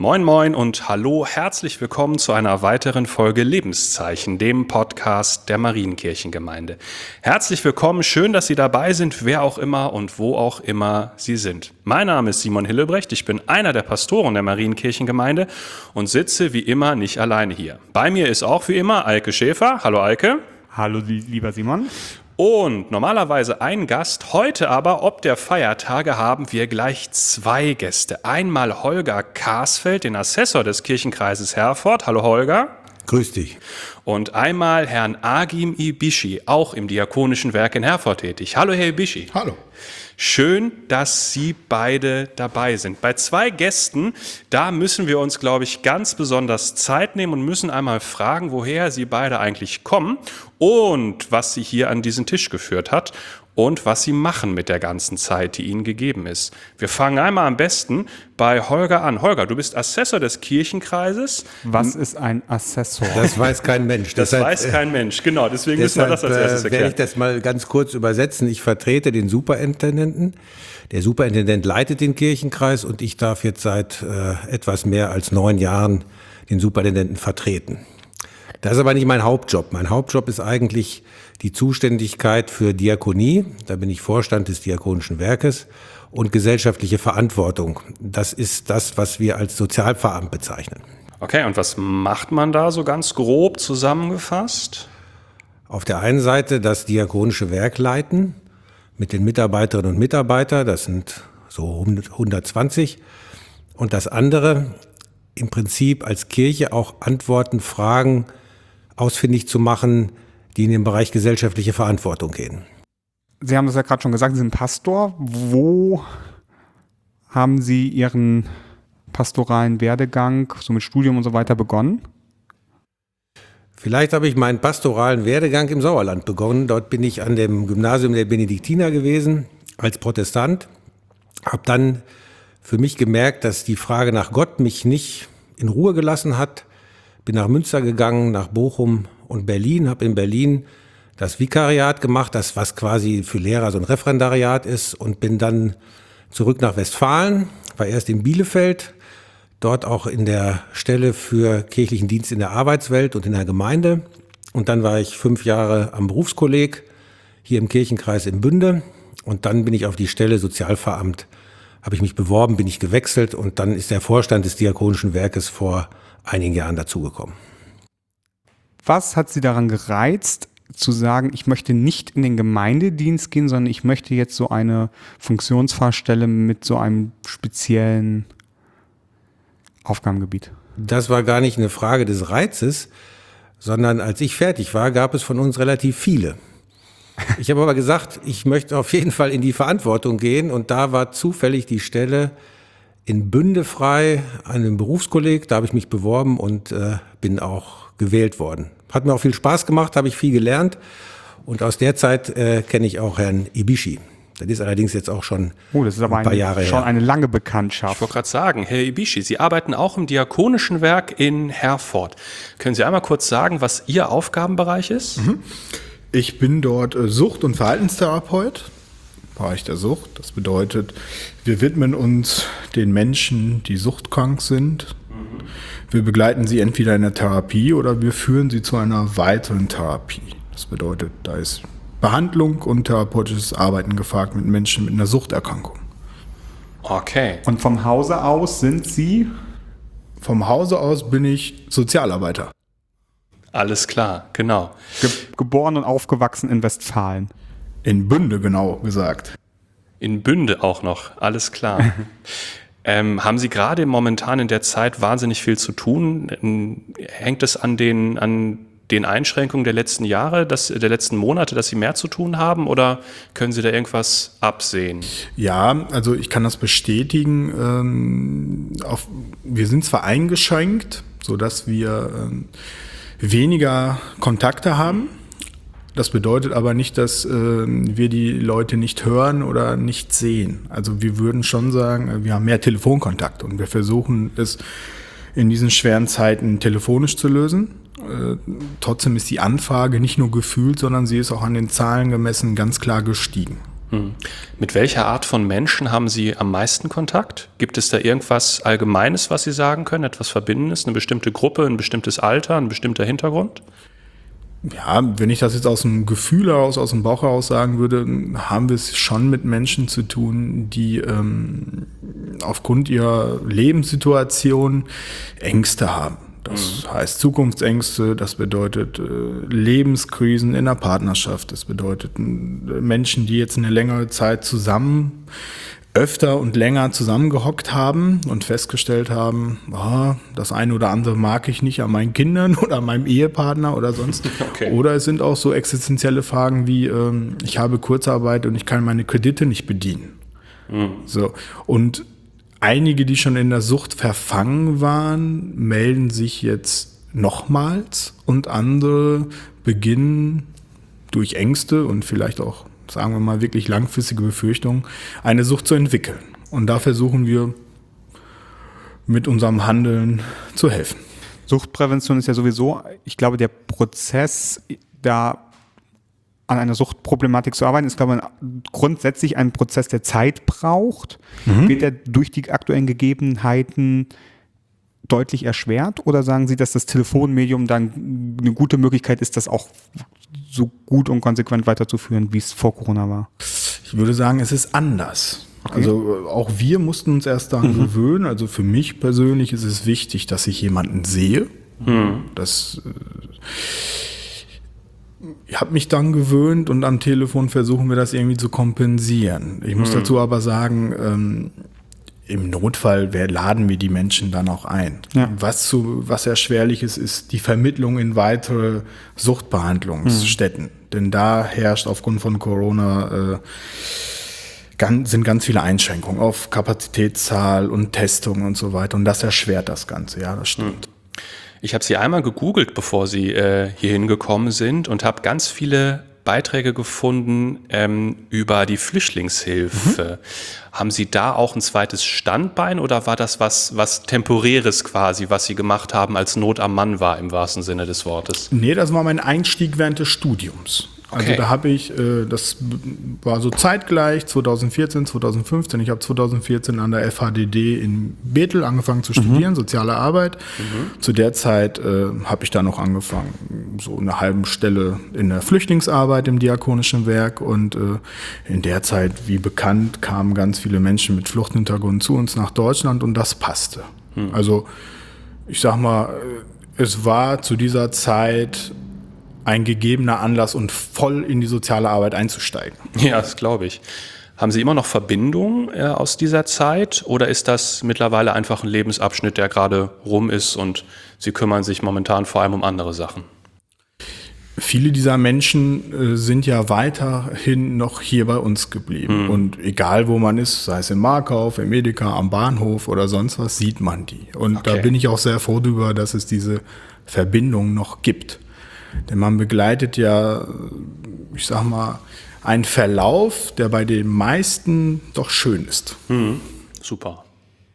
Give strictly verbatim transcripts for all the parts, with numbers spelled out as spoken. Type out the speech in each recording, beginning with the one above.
Moin moin und hallo, herzlich willkommen zu einer weiteren Folge Lebenszeichen, dem Podcast der Marienkirchengemeinde. Herzlich willkommen, schön, dass Sie dabei sind, wer auch immer und wo auch immer Sie sind. Mein Name ist Simon Hillebrecht, ich bin einer der Pastoren der Marienkirchengemeinde und sitze wie immer nicht alleine hier. Bei mir ist auch wie immer Eike Schäfer. Hallo Eike. Hallo lieber Simon. Und normalerweise ein Gast, heute aber, ob der Feiertage, haben wir gleich zwei Gäste. Einmal Holger Karsfeld, den Assessor des Kirchenkreises Herford. Hallo Holger. Grüß dich. Und einmal Herrn Agim Ibischi, auch im Diakonischen Werk in Herford tätig. Hallo Herr Ibischi. Hallo. Schön, dass Sie beide dabei sind. Bei zwei Gästen, da müssen wir uns, glaube ich, ganz besonders Zeit nehmen und müssen einmal fragen, woher Sie beide eigentlich kommen und was Sie hier an diesen Tisch geführt hat und was Sie machen mit der ganzen Zeit, die Ihnen gegeben ist. Wir fangen einmal am besten bei Holger an. Holger, du bist Assessor des Kirchenkreises. Was ist ein Assessor? Das weiß kein Mensch. Das deshalb, weiß kein Mensch, genau. Deswegen deshalb, müssen wir das als erstes äh, erklären. werde ich das mal ganz kurz übersetzen. Ich vertrete den Superintendenten. Der Superintendent leitet den Kirchenkreis und ich darf jetzt seit äh, etwas mehr als neun Jahren den Superintendenten vertreten. Das ist aber nicht mein Hauptjob. Mein Hauptjob ist eigentlich die Zuständigkeit für Diakonie. Da bin ich Vorstand des Diakonischen Werkes und gesellschaftliche Verantwortung. Das ist das, was wir als Sozialpfarramt bezeichnen. Okay, und was macht man da so ganz grob zusammengefasst? Auf der einen Seite das Diakonische Werk leiten mit den Mitarbeiterinnen und Mitarbeitern. Das sind so hundertzwanzig. Und das andere im Prinzip als Kirche auch Antworten, Fragen ausfindig zu machen, die in den Bereich gesellschaftliche Verantwortung gehen. Sie haben das ja gerade schon gesagt, Sie sind Pastor. Wo haben Sie Ihren pastoralen Werdegang, so mit Studium und so weiter, begonnen? Vielleicht habe ich meinen pastoralen Werdegang im Sauerland begonnen. Dort bin ich an dem Gymnasium der Benediktiner gewesen, als Protestant. Habe dann für mich gemerkt, dass die Frage nach Gott mich nicht in Ruhe gelassen hat. Bin nach Münster gegangen, nach Bochum und Berlin, habe in Berlin das Vikariat gemacht, das was quasi für Lehrer so ein Referendariat ist, und bin dann zurück nach Westfalen, war erst in Bielefeld, dort auch in der Stelle für kirchlichen Dienst in der Arbeitswelt und in der Gemeinde, und dann war ich fünf Jahre am Berufskolleg hier im Kirchenkreis in Bünde, und dann bin ich auf die Stelle Sozialpfarramt, habe ich mich beworben, bin ich gewechselt, und dann ist der Vorstand des Diakonischen Werkes vor einigen Jahren dazugekommen. Was hat Sie daran gereizt, zu sagen, ich möchte nicht in den Gemeindedienst gehen, sondern ich möchte jetzt so eine Funktionsfahrstelle mit so einem speziellen Aufgabengebiet? Das war gar nicht eine Frage des Reizes, sondern als ich fertig war, gab es von uns relativ viele. Ich habe aber gesagt, ich möchte auf jeden Fall in die Verantwortung gehen, und da war zufällig die Stelle in Bünde frei, an einem Berufskolleg. Da habe ich mich beworben und äh, bin auch gewählt worden. Hat mir auch viel Spaß gemacht, habe ich viel gelernt, und aus der Zeit äh, kenne ich auch Herrn Ibischi. Das ist allerdings jetzt auch schon oh, das ist aber ein paar eine, Jahre schon her. eine lange Bekanntschaft. Ich wollte gerade sagen, Herr Ibischi, Sie arbeiten auch im Diakonischen Werk in Herford. Können Sie einmal kurz sagen, was Ihr Aufgabenbereich ist? Mhm. Ich bin dort Sucht- und Verhaltenstherapeut, Bereich der Sucht. Das bedeutet, wir widmen uns den Menschen, die suchtkrank sind. Mhm. Wir begleiten sie entweder in der Therapie oder wir führen sie zu einer weiteren Therapie. Das bedeutet, da ist Behandlung und therapeutisches Arbeiten gefragt mit Menschen mit einer Suchterkrankung. Okay. Und vom Hause aus sind Sie? Vom Hause aus bin ich Sozialarbeiter. Alles klar, genau. Ge- geboren und aufgewachsen in Westfalen. In Bünde, genau gesagt. In Bünde auch noch, alles klar. ähm, haben Sie gerade momentan in der Zeit wahnsinnig viel zu tun? Ähm, hängt es an den, an den Einschränkungen der letzten Jahre, dass, der letzten Monate, dass Sie mehr zu tun haben, oder können Sie da irgendwas absehen? Ja, also ich kann das bestätigen. Ähm, auf, wir sind zwar eingeschränkt, sodass wir ähm, weniger Kontakte haben. Das bedeutet aber nicht, dass äh, wir die Leute nicht hören oder nicht sehen. Also wir würden schon sagen, wir haben mehr Telefonkontakt und wir versuchen es in diesen schweren Zeiten telefonisch zu lösen. Äh, trotzdem ist die Anfrage nicht nur gefühlt, sondern sie ist auch an den Zahlen gemessen ganz klar gestiegen. Mit welcher Art von Menschen haben Sie am meisten Kontakt? Gibt es da irgendwas Allgemeines, was Sie sagen können, etwas Verbindendes, eine bestimmte Gruppe, ein bestimmtes Alter, ein bestimmter Hintergrund? Ja, wenn ich das jetzt aus dem Gefühl heraus, aus dem Bauch heraus sagen würde, haben wir es schon mit Menschen zu tun, die ähm, aufgrund ihrer Lebenssituation Ängste haben. Das mhm. heißt Zukunftsängste, das bedeutet äh, Lebenskrisen in der Partnerschaft, das bedeutet äh, Menschen, die jetzt eine längere Zeit zusammen, öfter und länger zusammengehockt haben und festgestellt haben, oh, das eine oder andere mag ich nicht an meinen Kindern oder an meinem Ehepartner oder sonst. Okay. Oder es sind auch so existenzielle Fragen wie, ähm, ich habe Kurzarbeit und ich kann meine Kredite nicht bedienen. Mhm. So. Und einige, die schon in der Sucht verfangen waren, melden sich jetzt nochmals und andere beginnen durch Ängste und vielleicht auch, sagen wir mal, wirklich langfristige Befürchtungen, eine Sucht zu entwickeln. Und da versuchen wir mit unserem Handeln zu helfen. Suchtprävention ist ja sowieso, ich glaube, der Prozess, da an einer Suchtproblematik zu arbeiten, ist, glaube ich, grundsätzlich ein Prozess, der Zeit braucht. Mhm. Wird er durch die aktuellen Gegebenheiten deutlich erschwert? Oder sagen Sie, dass das Telefonmedium dann eine gute Möglichkeit ist, das auch so gut und konsequent weiterzuführen, wie es vor Corona war? Ich würde sagen, es ist anders. Okay. Also auch wir mussten uns erst daran mhm. gewöhnen. Also für mich persönlich ist es wichtig, dass ich jemanden sehe. Mhm. Das Ich habe mich dann gewöhnt und am Telefon versuchen wir das irgendwie zu kompensieren. Ich muss mhm. dazu aber sagen, ähm, im Notfall wir laden wir die Menschen dann auch ein. Ja. Was, zu, was erschwerlich ist, ist die Vermittlung in weitere Suchtbehandlungsstätten. Mhm. Denn da herrscht aufgrund von Corona äh, ganz, sind ganz viele Einschränkungen auf Kapazitätszahl und Testung und so weiter. Und das erschwert das Ganze, ja, das stimmt. Mhm. Ich habe Sie einmal gegoogelt, bevor Sie äh, hierhin gekommen sind und habe ganz viele Beiträge gefunden ähm, über die Flüchtlingshilfe. Mhm. Haben Sie da auch ein zweites Standbein oder war das was, was Temporäres quasi, was Sie gemacht haben, als Not am Mann war, im wahrsten Sinne des Wortes? Nee, das war mein Einstieg während des Studiums. Also okay. da habe ich, äh, das war so zeitgleich, zwanzig vierzehn, zwanzig fünfzehn. Ich habe zwanzig vierzehn an der F H D D in Bethel angefangen zu studieren, mhm. soziale Arbeit. Mhm. Zu der Zeit äh, habe ich dann noch angefangen, so eine halbe Stelle in der Flüchtlingsarbeit im Diakonischen Werk. Und äh, in der Zeit, wie bekannt, kamen ganz viele Menschen mit Fluchthintergrund zu uns nach Deutschland und das passte. Mhm. Also ich sag mal, es war zu dieser Zeit ein gegebener Anlass und voll in die soziale Arbeit einzusteigen. Ja, das glaube ich. Haben Sie immer noch Verbindungen äh, aus dieser Zeit oder ist das mittlerweile einfach ein Lebensabschnitt, der gerade rum ist und Sie kümmern sich momentan vor allem um andere Sachen? Viele dieser Menschen äh, sind ja weiterhin noch hier bei uns geblieben. Hm. Und egal wo man ist, sei es im Markauf, im Edeka, am Bahnhof oder sonst was, sieht man die. Und okay. da bin ich auch sehr froh darüber, dass es diese Verbindung noch gibt. Denn man begleitet ja, ich sag mal, einen Verlauf, der bei den meisten doch schön ist. Mhm. Super.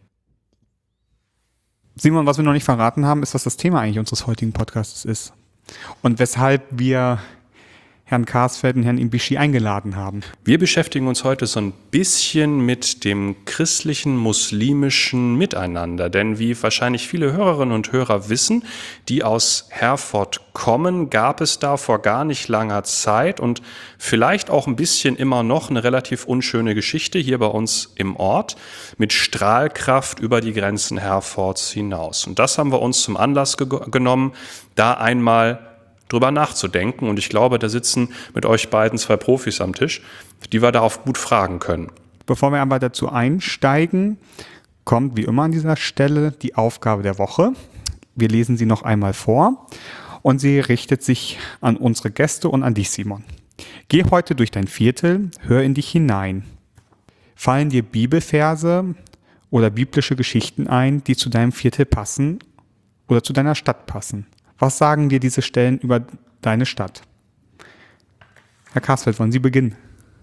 Simon, was wir noch nicht verraten haben, ist, was das Thema eigentlich unseres heutigen Podcasts ist. Und weshalb wir Herrn Karsfeld und Herrn Imbischi eingeladen haben. Wir beschäftigen uns heute so ein bisschen mit dem christlichen, muslimischen Miteinander. Denn wie wahrscheinlich viele Hörerinnen und Hörer wissen, die aus Herford kommen, gab es da vor gar nicht langer Zeit und vielleicht auch ein bisschen immer noch eine relativ unschöne Geschichte hier bei uns im Ort mit Strahlkraft über die Grenzen Herfords hinaus. Und das haben wir uns zum Anlass ge- genommen, da einmal drüber nachzudenken. Und ich glaube, da sitzen mit euch beiden zwei Profis am Tisch, die wir darauf gut fragen können. Bevor wir aber dazu einsteigen, kommt wie immer an dieser Stelle die Aufgabe der Woche. Wir lesen sie noch einmal vor und sie richtet sich an unsere Gäste und an dich, Simon. Geh heute durch dein Viertel, hör in dich hinein. Fallen dir Bibelverse oder biblische Geschichten ein, die zu deinem Viertel passen oder zu deiner Stadt passen? Was sagen dir diese Stellen über deine Stadt? Herr Karsfeld, wollen Sie beginnen?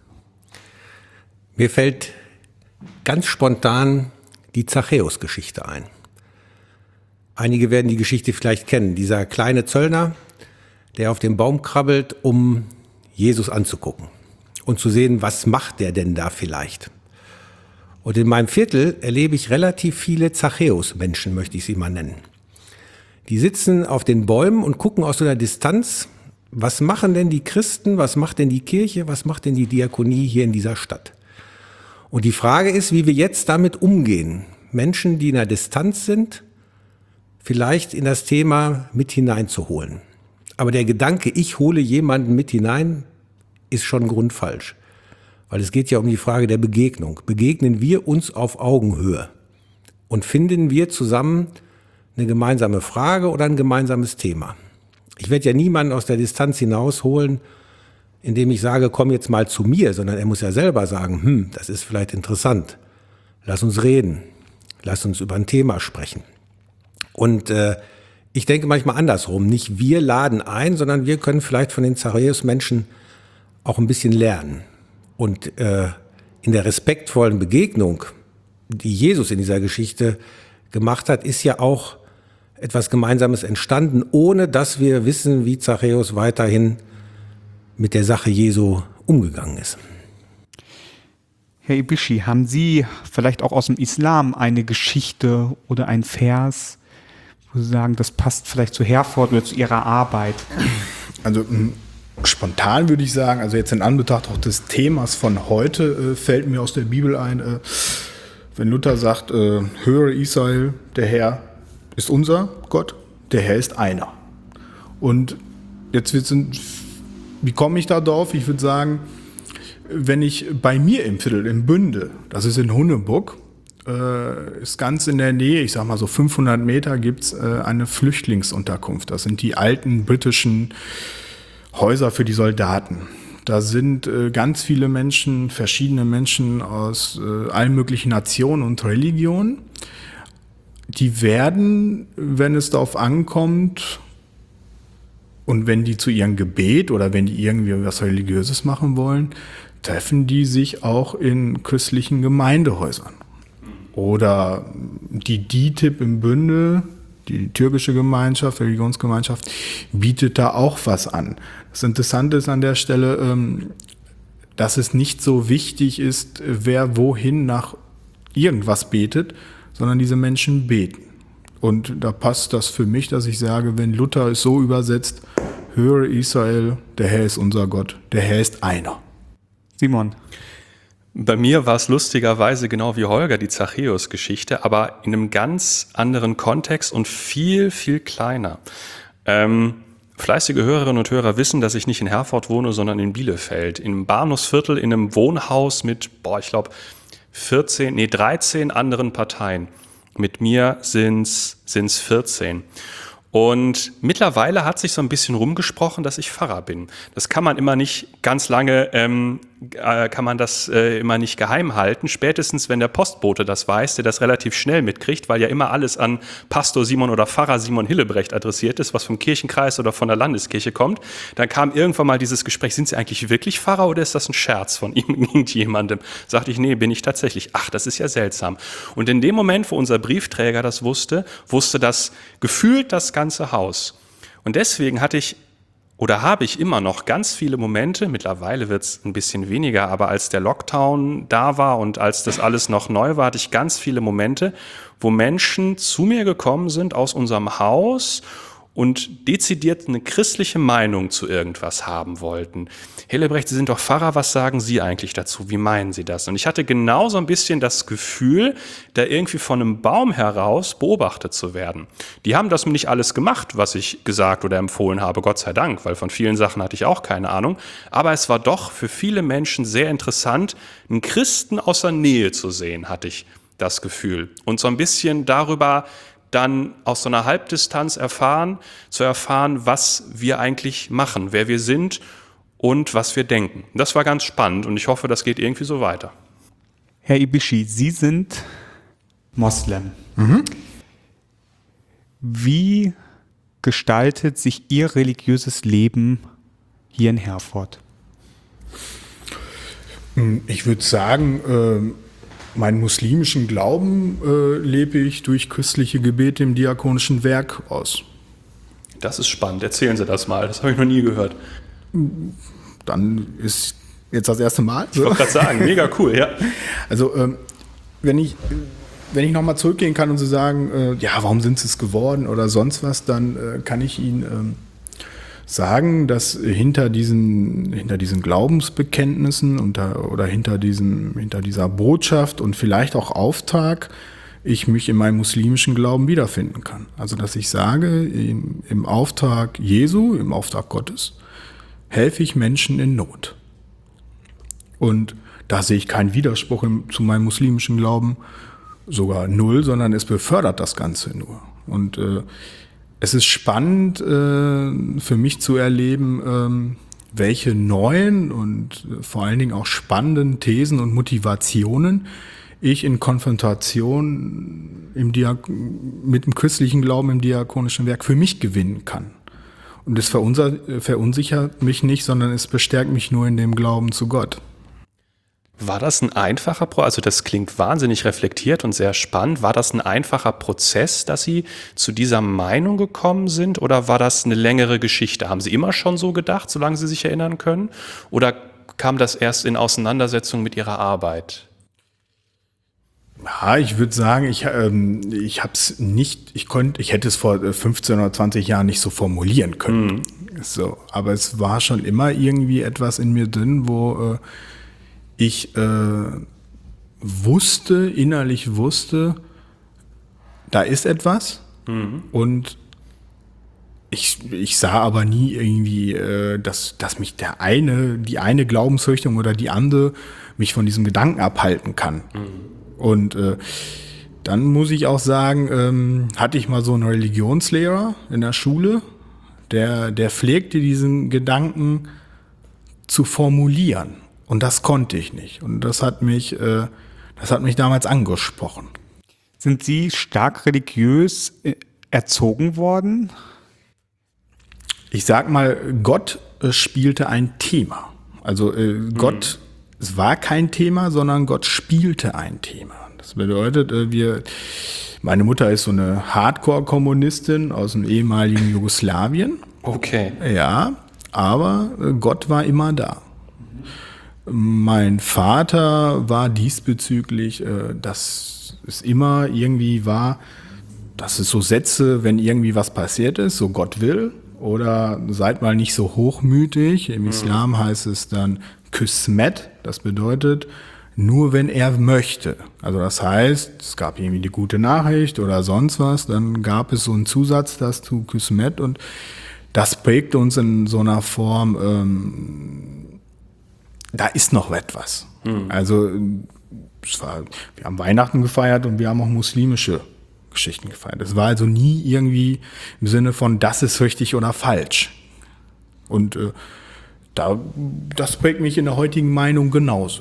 Mir fällt ganz spontan die Zachäus-Geschichte ein. Einige werden die Geschichte vielleicht kennen. Dieser kleine Zöllner, der auf dem Baum krabbelt, um Jesus anzugucken. und zu sehen, was macht der denn da vielleicht. Und in meinem Viertel erlebe ich relativ viele Zachäus-Menschen, möchte ich sie mal nennen. Die sitzen auf den Bäumen und gucken aus so einer Distanz, was machen denn die Christen, was macht denn die Kirche, was macht denn die Diakonie hier in dieser Stadt? Und die Frage ist, wie wir jetzt damit umgehen. Menschen, die in der Distanz sind, vielleicht in das Thema mit hineinzuholen. Aber der Gedanke, ich hole jemanden mit hinein, ist schon grundfalsch. Weil es geht ja um die Frage der Begegnung. Begegnen wir uns auf Augenhöhe? Und finden wir zusammen eine gemeinsame Frage oder ein gemeinsames Thema? Ich werde ja niemanden aus der Distanz hinausholen, indem ich sage, komm jetzt mal zu mir, sondern er muss ja selber sagen, hm, das ist vielleicht interessant. Lass uns reden. Lass uns über ein Thema sprechen. Und äh, ich denke manchmal andersrum. Nicht wir laden ein, sondern wir können vielleicht von den Zachäus-Menschen auch ein bisschen lernen. Und äh, in der respektvollen Begegnung, die Jesus in dieser Geschichte gemacht hat, ist ja auch etwas Gemeinsames entstanden, ohne dass wir wissen, wie Zachäus weiterhin mit der Sache Jesu umgegangen ist. Herr Ibischi, haben Sie vielleicht auch aus dem Islam eine Geschichte oder ein Vers, wo Sie sagen, das passt vielleicht zu Herford oder zu Ihrer Arbeit? Also m, spontan würde ich sagen, also jetzt in Anbetracht auch des Themas von heute, äh, fällt mir aus der Bibel ein, äh, wenn Luther sagt, äh, höre Israel, der Herr ist unser Gott, der Herr ist einer. Und jetzt wird es, wie komme ich da drauf? Ich würde sagen, wenn ich bei mir im Viertel, im Bünde, das ist in Hunnebuck, äh, ist ganz in der Nähe, ich sag mal so fünfhundert Meter, gibt es äh, eine Flüchtlingsunterkunft. Das sind die alten britischen Häuser für die Soldaten. Da sind äh, ganz viele Menschen, verschiedene Menschen aus äh, allen möglichen Nationen und Religionen. Die werden, wenn es darauf ankommt und wenn die zu ihrem Gebet oder wenn die irgendwie was Religiöses machen wollen, treffen die sich auch in christlichen Gemeindehäusern. Oder die D I T I B im Bünde, die türkische Gemeinschaft, Religionsgemeinschaft, bietet da auch was an. Das Interessante ist an der Stelle, dass es nicht so wichtig ist, wer wohin nach irgendwas betet, sondern diese Menschen beten. Und da passt das für mich, dass ich sage, wenn Luther es so übersetzt, höre Israel, der Herr ist unser Gott, der Herr ist einer. Simon. Bei mir war es lustigerweise genau wie Holger die Zachäus-Geschichte, aber in einem ganz anderen Kontext und viel, viel kleiner. Ähm, fleißige Hörerinnen und Hörer wissen, dass ich nicht in Herford wohne, sondern in Bielefeld. Im Bahnhofsviertel, in einem Wohnhaus mit, boah, ich glaube, vierzehn, nee, dreizehn anderen Parteien. Mit mir sind's, sind's vierzehn. Und mittlerweile hat sich so ein bisschen rumgesprochen, dass ich Pfarrer bin. Das kann man immer nicht ganz lange, ähm, äh, kann man das äh, immer nicht geheim halten. Spätestens, wenn der Postbote das weiß, der das relativ schnell mitkriegt, weil ja immer alles an Pastor Simon oder Pfarrer Simon Hillebrecht adressiert ist, was vom Kirchenkreis oder von der Landeskirche kommt. Dann kam irgendwann mal dieses Gespräch, sind Sie eigentlich wirklich Pfarrer oder ist das ein Scherz von ihm, irgendjemandem? Sagte ich, nee, bin ich tatsächlich. Ach, das ist ja seltsam. Und in dem Moment, wo unser Briefträger das wusste, wusste das gefühlt das ganze Haus. Und deswegen hatte ich oder habe ich immer noch ganz viele Momente, mittlerweile wird es ein bisschen weniger, aber als der Lockdown da war und als das alles noch neu war, hatte ich ganz viele Momente, wo Menschen zu mir gekommen sind aus unserem Haus und dezidiert eine christliche Meinung zu irgendwas haben wollten. Hillebrecht, Sie sind doch Pfarrer, was sagen Sie eigentlich dazu? Wie meinen Sie das? Und ich hatte genau so ein bisschen das Gefühl, da irgendwie von einem Baum heraus beobachtet zu werden. Die haben das nicht alles gemacht, was ich gesagt oder empfohlen habe, Gott sei Dank, weil von vielen Sachen hatte ich auch keine Ahnung. Aber es war doch für viele Menschen sehr interessant, einen Christen aus der Nähe zu sehen, hatte ich das Gefühl. Und so ein bisschen darüber dann aus so einer Halbdistanz erfahren, zu erfahren, was wir eigentlich machen, wer wir sind und was wir denken. Das war ganz spannend und ich hoffe, das geht irgendwie so weiter. Herr Ibischi, Sie sind Moslem. Mhm. Wie gestaltet sich Ihr religiöses Leben hier in Herford? Ich würde sagen, äh, meinen muslimischen Glauben äh, lebe ich durch christliche Gebete im diakonischen Werk aus. Das ist spannend. Erzählen Sie das mal. Das habe ich noch nie gehört. Dann ist Jetzt das erste Mal. Ich wollte gerade sagen, mega cool, ja. Also ähm, wenn ich, wenn ich nochmal zurückgehen kann und so sagen, äh, ja, warum sind sie es geworden oder sonst was, dann äh, kann ich Ihnen ähm, sagen, dass hinter diesen, hinter diesen Glaubensbekenntnissen unter, oder hinter, diesem, hinter dieser Botschaft und vielleicht auch Auftrag ich mich in meinem muslimischen Glauben wiederfinden kann. Also dass ich sage, im, im Auftrag Jesu, im Auftrag Gottes, helfe ich Menschen in Not. Und da sehe ich keinen Widerspruch im, zu meinem muslimischen Glauben, sogar null, sondern es befördert das Ganze nur. Und äh, es ist spannend äh, für mich zu erleben, ähm, welche neuen und äh, vor allen Dingen auch spannenden Thesen und Motivationen ich in Konfrontation im Diak- mit dem christlichen Glauben im diakonischen Werk für mich gewinnen kann. Und es verunsichert, verunsichert mich nicht, sondern es bestärkt mich nur in dem Glauben zu Gott. War das ein einfacher Prozess? Also das klingt wahnsinnig reflektiert und sehr spannend. War das ein einfacher Prozess, dass Sie zu dieser Meinung gekommen sind? Oder war das eine längere Geschichte? Haben Sie immer schon so gedacht, solange Sie sich erinnern können? Oder kam das erst in Auseinandersetzung mit Ihrer Arbeit? Ja, ich würde sagen, ich, ähm, ich habe es nicht, ich konnte, ich hätte es vor fünfzehn oder zwanzig Jahren nicht so formulieren können. Mhm. So, aber es war schon immer irgendwie etwas in mir drin, wo äh, ich äh, wusste, innerlich wusste, da ist etwas. Mhm. Und ich, ich sah aber nie irgendwie, äh, dass, dass mich der eine, die eine Glaubensrichtung oder die andere mich von diesem Gedanken abhalten kann. Mhm. Und äh, dann muss ich auch sagen, ähm, hatte ich mal so einen Religionslehrer in der Schule, der, der pflegte diesen Gedanken zu formulieren. Und das konnte ich nicht. Und das hat mich, äh, das hat mich damals angesprochen. Sind Sie stark religiös äh, erzogen worden? Ich sag mal, Gott äh, spielte ein Thema. Also äh, mhm. Gott, es war kein Thema, sondern Gott spielte ein Thema. Das bedeutet, äh, wir, meine Mutter ist so eine Hardcore-Kommunistin aus dem ehemaligen Jugoslawien. Okay. Ja, aber äh, Gott war immer da. Mein Vater war diesbezüglich, äh, dass es immer irgendwie war, dass es so Sätze, wenn irgendwie was passiert ist, so Gott will, oder seid mal nicht so hochmütig. Im Islam mhm. heißt es dann Qismet, das bedeutet nur wenn er möchte. Also das heißt, es gab irgendwie die gute Nachricht oder sonst was, dann gab es so einen Zusatz dazu, Qismet, und das prägte uns in so einer Form, ähm, da ist noch etwas. Mhm. Also es war, wir haben Weihnachten gefeiert und wir haben auch muslimische Geschichten gefeiert. Es war also nie irgendwie im Sinne von, das ist richtig oder falsch. Und äh, da, das prägt mich in der heutigen Meinung genauso.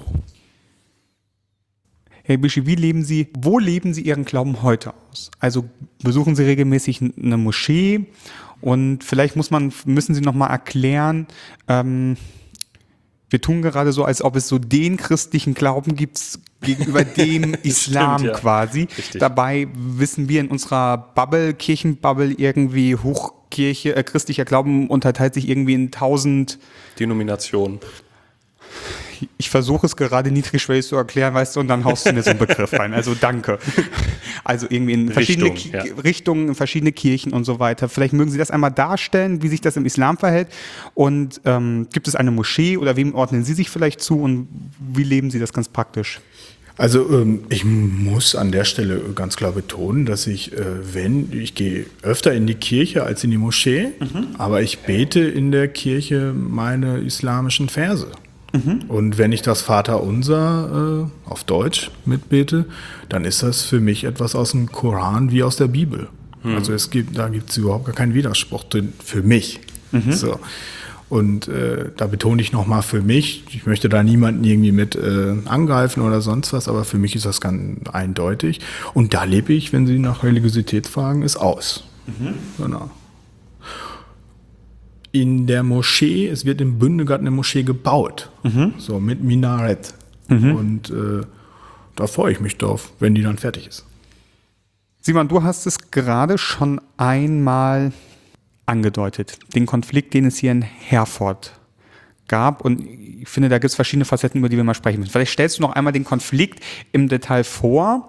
Herr Bischi, wie leben Sie, wo leben Sie Ihren Glauben heute aus? Also besuchen Sie regelmäßig eine Moschee und vielleicht muss man, müssen Sie noch mal erklären, ähm, wir tun gerade so, als ob es so den christlichen Glauben gibt gegenüber dem Islam stimmt, ja. quasi. Richtig. Dabei wissen wir in unserer Bubble, Kirchenbubble irgendwie, Hochkirche, äh, christlicher Glauben unterteilt sich irgendwie in tausend Denominationen. Ich versuche es gerade niedrigschwellig zu erklären, weißt du, und dann haust du mir so einen Begriff rein. Also danke. Also irgendwie in verschiedene Richtung, Ki- ja. Richtungen, in verschiedene Kirchen und so weiter. Vielleicht mögen Sie das einmal darstellen, wie sich das im Islam verhält. Und ähm, gibt es eine Moschee oder wem ordnen Sie sich vielleicht zu und wie leben Sie das ganz praktisch? Also ähm, ich muss an der Stelle ganz klar betonen, dass ich, äh, wenn, ich gehe öfter in die Kirche als in die Moschee, mhm. aber ich bete in der Kirche meine islamischen Verse. Mhm. Und wenn ich das Vaterunser äh, auf Deutsch mitbete, dann ist das für mich etwas aus dem Koran wie aus der Bibel. Mhm. Also es gibt, da gibt es überhaupt gar keinen Widerspruch drin für mich. Mhm. So. Und äh, da betone ich nochmal für mich, ich möchte da niemanden irgendwie mit äh, angreifen oder sonst was, aber für mich ist das ganz eindeutig. Und da lebe ich, wenn Sie nach Religiosität fragen, es aus. Mhm. Genau. In der Moschee, es wird in Bündegard eine Moschee gebaut, mhm. so mit Minarett. Mhm. Und äh, da freue ich mich drauf, wenn die dann fertig ist. Simon, du hast es gerade schon einmal angedeutet, den Konflikt, den es hier in Herford gab und ich finde, da gibt es verschiedene Facetten, über die wir mal sprechen müssen. Vielleicht stellst du noch einmal den Konflikt im Detail vor.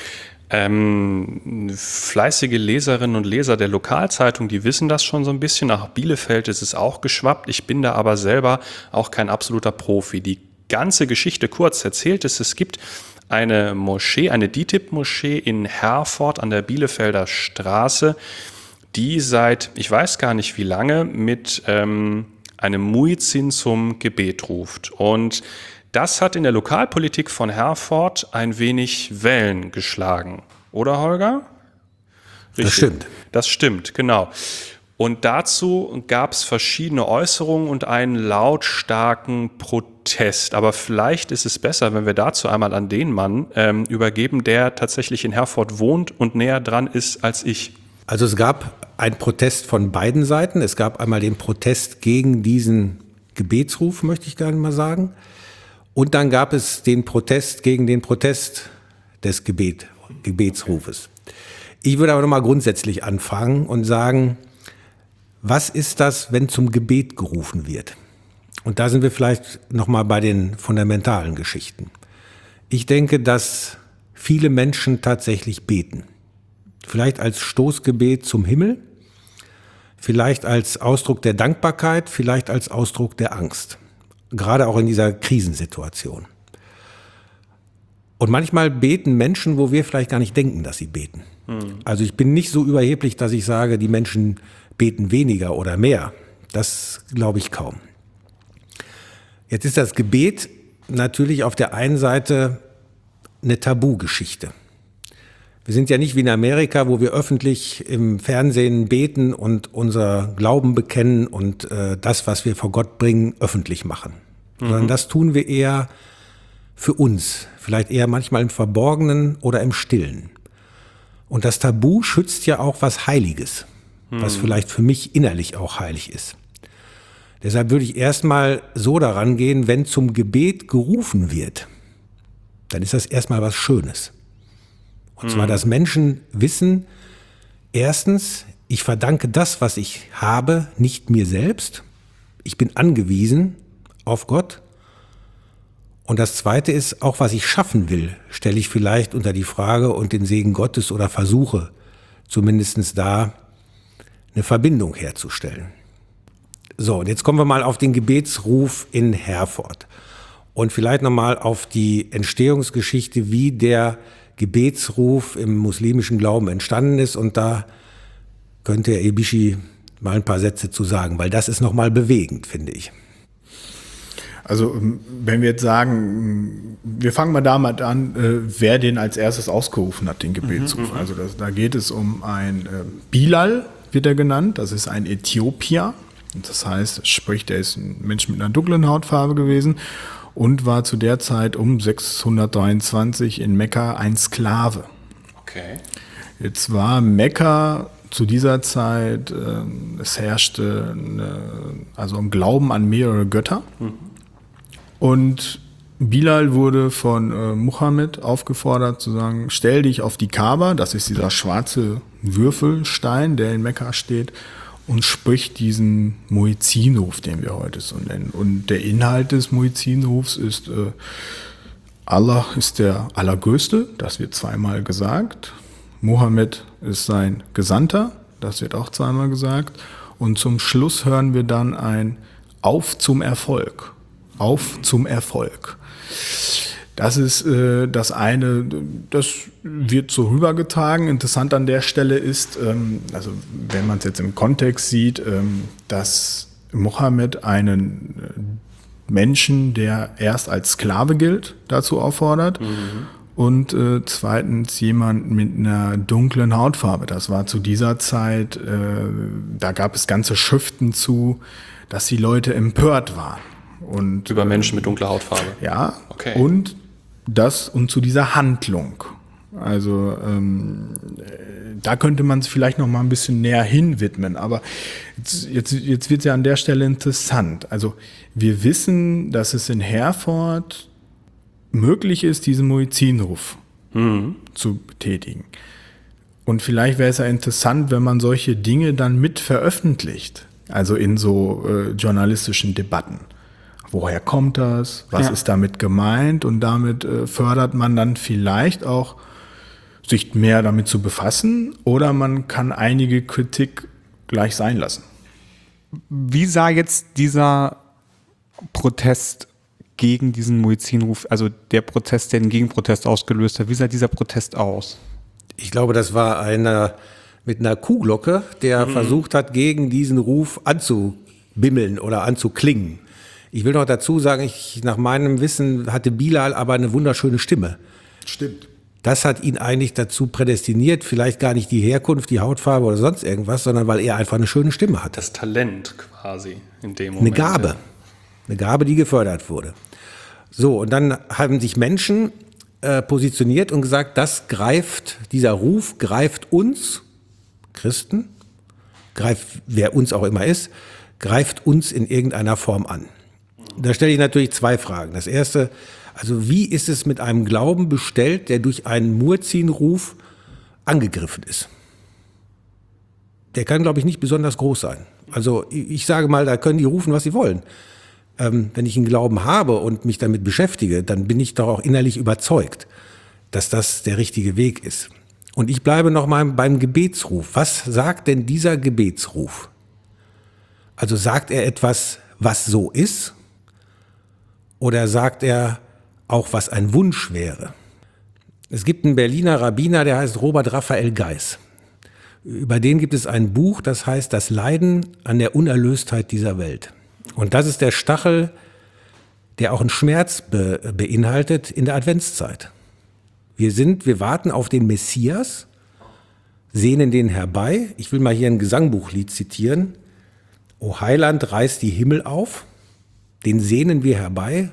Ähm, fleißige Leserinnen und Leser der Lokalzeitung, die wissen das schon so ein bisschen. Nach Bielefeld ist es auch geschwappt. Ich bin da aber selber auch kein absoluter Profi. Die ganze Geschichte kurz erzählt ist, es gibt eine Moschee, eine D I T I B-Moschee in Herford an der Bielefelder Straße, die seit, ich weiß gar nicht wie lange, mit ähm, einem Muezzin zum Gebet ruft. Und das hat in der Lokalpolitik von Herford ein wenig Wellen geschlagen. Oder, Holger? Richtig. Das stimmt. Das stimmt, genau. Und dazu gab es verschiedene Äußerungen und einen lautstarken Protest. Aber vielleicht ist es besser, wenn wir dazu einmal an den Mann ähm, übergeben, der tatsächlich in Herford wohnt und näher dran ist als ich. Also es gab einen Protest von beiden Seiten. Es gab einmal den Protest gegen diesen Gebetsruf, möchte ich gerne mal sagen. Und dann gab es den Protest gegen den Protest des Gebet, Gebetsrufes. Ich würde aber nochmal grundsätzlich anfangen und sagen, was ist das, wenn zum Gebet gerufen wird? Und da sind wir vielleicht nochmal bei den fundamentalen Geschichten. Ich denke, dass viele Menschen tatsächlich beten. Vielleicht als Stoßgebet zum Himmel, vielleicht als Ausdruck der Dankbarkeit, vielleicht als Ausdruck der Angst. Gerade auch in dieser Krisensituation. Und manchmal beten Menschen, wo wir vielleicht gar nicht denken, dass sie beten. Hm. Also ich bin nicht so überheblich, dass ich sage, die Menschen beten weniger oder mehr. Das glaube ich kaum. Jetzt ist das Gebet natürlich auf der einen Seite eine Tabugeschichte. Wir sind ja nicht wie in Amerika, wo wir öffentlich im Fernsehen beten und unser Glauben bekennen und äh, das, was wir vor Gott bringen, öffentlich machen. Mhm. Sondern das tun wir eher für uns, vielleicht eher manchmal im Verborgenen oder im Stillen. Und das Tabu schützt ja auch was Heiliges, mhm. was vielleicht für mich innerlich auch heilig ist. Deshalb würde ich erstmal so daran gehen, wenn zum Gebet gerufen wird, dann ist das erstmal was Schönes. Und zwar, dass Menschen wissen, erstens, ich verdanke das, was ich habe, nicht mir selbst. Ich bin angewiesen auf Gott. Und das Zweite ist, auch was ich schaffen will, stelle ich vielleicht unter die Frage und den Segen Gottes oder versuche zumindest da eine Verbindung herzustellen. So, und jetzt kommen wir mal auf den Gebetsruf in Herford. Und vielleicht nochmal auf die Entstehungsgeschichte, wie der Gebetsruf im muslimischen Glauben entstanden ist, und da könnte Herr Ebishi mal ein paar Sätze zu sagen, weil das ist nochmal bewegend, finde ich. Also wenn wir jetzt sagen, wir fangen mal damit an, wer den als erstes ausgerufen hat, den Gebetsruf. Mhm, also das, da geht es um ein äh, Bilal, wird er genannt, das ist ein Äthiopier, und das heißt, sprich, der ist ein Mensch mit einer dunklen Hautfarbe gewesen und war zu der Zeit um sechshundertdreiundzwanzig in Mekka ein Sklave. Okay. Jetzt war Mekka zu dieser Zeit, äh, es herrschte eine, also im Glauben an mehrere Götter. Mhm. Und Bilal wurde von äh, Mohammed aufgefordert zu sagen, stell dich auf die Kaaba, das ist dieser schwarze Würfelstein, der in Mekka steht, und spricht diesen Muezzinruf, den wir heute so nennen. Und der Inhalt des Muezzinrufs ist, äh, Allah ist der Allergrößte, das wird zweimal gesagt. Mohammed ist sein Gesandter, das wird auch zweimal gesagt. Und zum Schluss hören wir dann ein Auf zum Erfolg. Auf zum Erfolg. Das ist äh, das eine, das wird so rübergetragen. Interessant an der Stelle ist, ähm, also wenn man es jetzt im Kontext sieht, ähm, dass Mohammed einen Menschen, der erst als Sklave gilt, dazu auffordert. Mhm. Und äh, zweitens jemand mit einer dunklen Hautfarbe. Das war zu dieser Zeit, äh, da gab es ganze Schriften zu, dass die Leute empört waren. Und, über Menschen mit dunkler Hautfarbe. Ja, okay. Und das und zu dieser Handlung. Also ähm, da könnte man es vielleicht noch mal ein bisschen näher hin widmen. Aber jetzt, jetzt, jetzt wird es ja an der Stelle interessant. Also wir wissen, dass es in Herford möglich ist, diesen Muezzinruf mhm. zu betätigen. Und vielleicht wäre es ja interessant, wenn man solche Dinge dann mit veröffentlicht. Also in so äh, journalistischen Debatten. woher kommt das, was Ja. ist damit gemeint, und damit äh, fördert man dann vielleicht auch, sich mehr damit zu befassen, oder man kann einige Kritik gleich sein lassen. Wie sah jetzt dieser Protest gegen diesen Muezzinruf, also der Protest, der den Gegenprotest ausgelöst hat, wie sah dieser Protest aus? Ich glaube, das war einer mit einer Kuhglocke, der mhm. versucht hat, gegen diesen Ruf anzubimmeln oder anzuklingen. Ich will noch dazu sagen, ich, nach meinem Wissen hatte Bilal aber eine wunderschöne Stimme. Stimmt. Das hat ihn eigentlich dazu prädestiniert, vielleicht gar nicht die Herkunft, die Hautfarbe oder sonst irgendwas, sondern weil er einfach eine schöne Stimme hatte. Das Talent quasi in dem Moment. Eine Gabe. Eine Gabe, die gefördert wurde. So, und dann haben sich Menschen äh, positioniert und gesagt, das greift, dieser Ruf greift uns, Christen, greift, wer uns auch immer ist, greift uns in irgendeiner Form an. Da stelle ich natürlich zwei Fragen. Das erste, also wie ist es mit einem Glauben bestellt, der durch einen Muezzin-Ruf angegriffen ist? Der kann, glaube ich, nicht besonders groß sein. Also ich sage mal, da können die rufen, was sie wollen. Ähm, wenn ich einen Glauben habe und mich damit beschäftige, dann bin ich doch auch innerlich überzeugt, dass das der richtige Weg ist. Und ich bleibe noch mal beim Gebetsruf. Was sagt denn dieser Gebetsruf? Also sagt er etwas, was so ist? Oder sagt er auch, was ein Wunsch wäre? Es gibt einen Berliner Rabbiner, der heißt Robert Raphael Geis. Über den gibt es ein Buch, das heißt Das Leiden an der Unerlöstheit dieser Welt. Und das ist der Stachel, der auch einen Schmerz be- beinhaltet in der Adventszeit. Wir sind, wir warten auf den Messias, sehnen den herbei. Ich will mal hier ein Gesangbuchlied zitieren. O Heiland, reiß die Himmel auf, den sehnen wir herbei.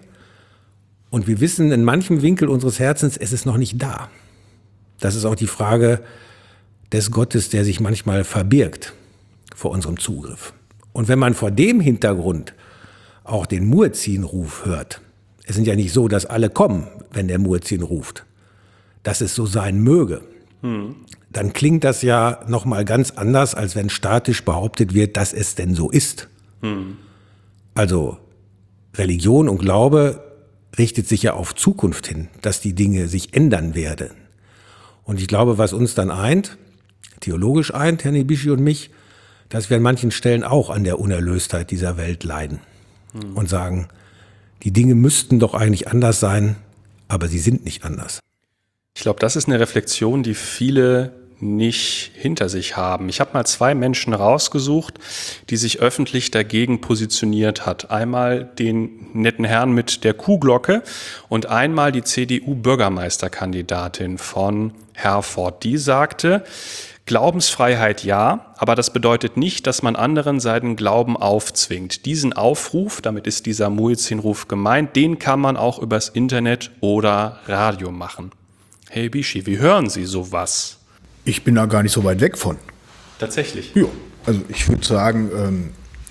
Und wir wissen in manchem Winkel unseres Herzens, es ist noch nicht da. Das ist auch die Frage des Gottes, der sich manchmal verbirgt vor unserem Zugriff. Und wenn man vor dem Hintergrund auch den Muezzin-Ruf hört, es sind ja nicht so, dass alle kommen, wenn der Muezzin ruft, dass es so sein möge, hm. dann klingt das ja nochmal ganz anders, als wenn statisch behauptet wird, dass es denn so ist. Hm. Also Religion und Glaube richtet sich ja auf Zukunft hin, dass die Dinge sich ändern werden. Und ich glaube, was uns dann eint, theologisch eint, Herr Nebischi und mich, dass wir an manchen Stellen auch an der Unerlöstheit dieser Welt leiden hm. und sagen, die Dinge müssten doch eigentlich anders sein, aber sie sind nicht anders. Ich glaube, das ist eine Reflexion, die viele nicht hinter sich haben. Ich habe mal zwei Menschen rausgesucht, die sich öffentlich dagegen positioniert hat. Einmal den netten Herrn mit der Kuhglocke und einmal die C D U-Bürgermeisterkandidatin von Herford. Die sagte, Glaubensfreiheit ja, aber das bedeutet nicht, dass man anderen seinen Glauben aufzwingt. Diesen Aufruf, damit ist dieser Muezzin-Ruf gemeint, den kann man auch übers Internet oder Radio machen. Hey Bischi, wie hören Sie sowas? Ich bin da gar nicht so weit weg von. Tatsächlich? Ja, also ich würde sagen, ähm,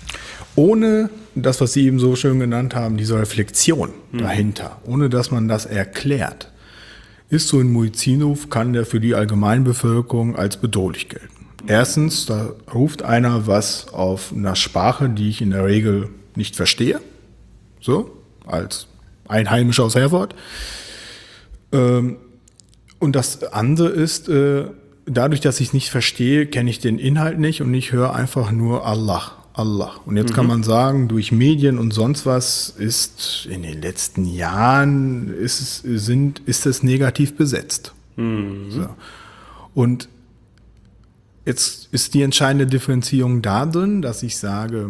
ohne das, was Sie eben so schön genannt haben, diese Reflexion hm. dahinter, ohne dass man das erklärt, ist so ein Muezzin-Ruf, kann der für die Allgemeinbevölkerung als bedrohlich gelten. Erstens, da ruft einer was auf einer Sprache, die ich in der Regel nicht verstehe, so, als Einheimischer aus Herford. Ähm, und das andere ist, äh, dadurch, dass ich es nicht verstehe, kenne ich den Inhalt nicht und ich höre einfach nur Allah, Allah. Und jetzt mhm. kann man sagen, durch Medien und sonst was ist in den letzten Jahren ist es, sind, ist es negativ besetzt. Mhm. So. Und jetzt ist die entscheidende Differenzierung da drin, dass ich sage,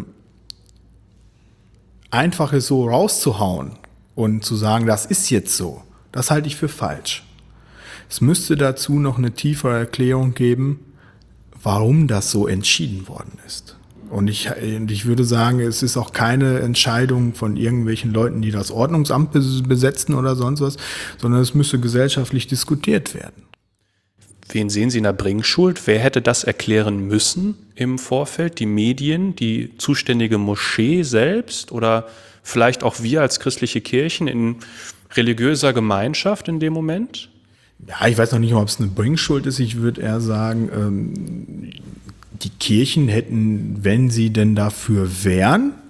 einfach es so rauszuhauen und zu sagen, das ist jetzt so, das halte ich für falsch. Es müsste dazu noch eine tiefere Erklärung geben, warum das so entschieden worden ist. Und ich, und ich würde sagen, es ist auch keine Entscheidung von irgendwelchen Leuten, die das Ordnungsamt besetzen oder sonst was, sondern es müsste gesellschaftlich diskutiert werden. Wen sehen Sie in der Bringschuld? Wer hätte das erklären müssen im Vorfeld? Die Medien, die zuständige Moschee selbst oder vielleicht auch wir als christliche Kirchen in religiöser Gemeinschaft in dem Moment? Ja, ich weiß noch nicht, ob es eine Bringschuld ist. Ich würde eher sagen, ähm, die Kirchen hätten, wenn sie denn dafür wären,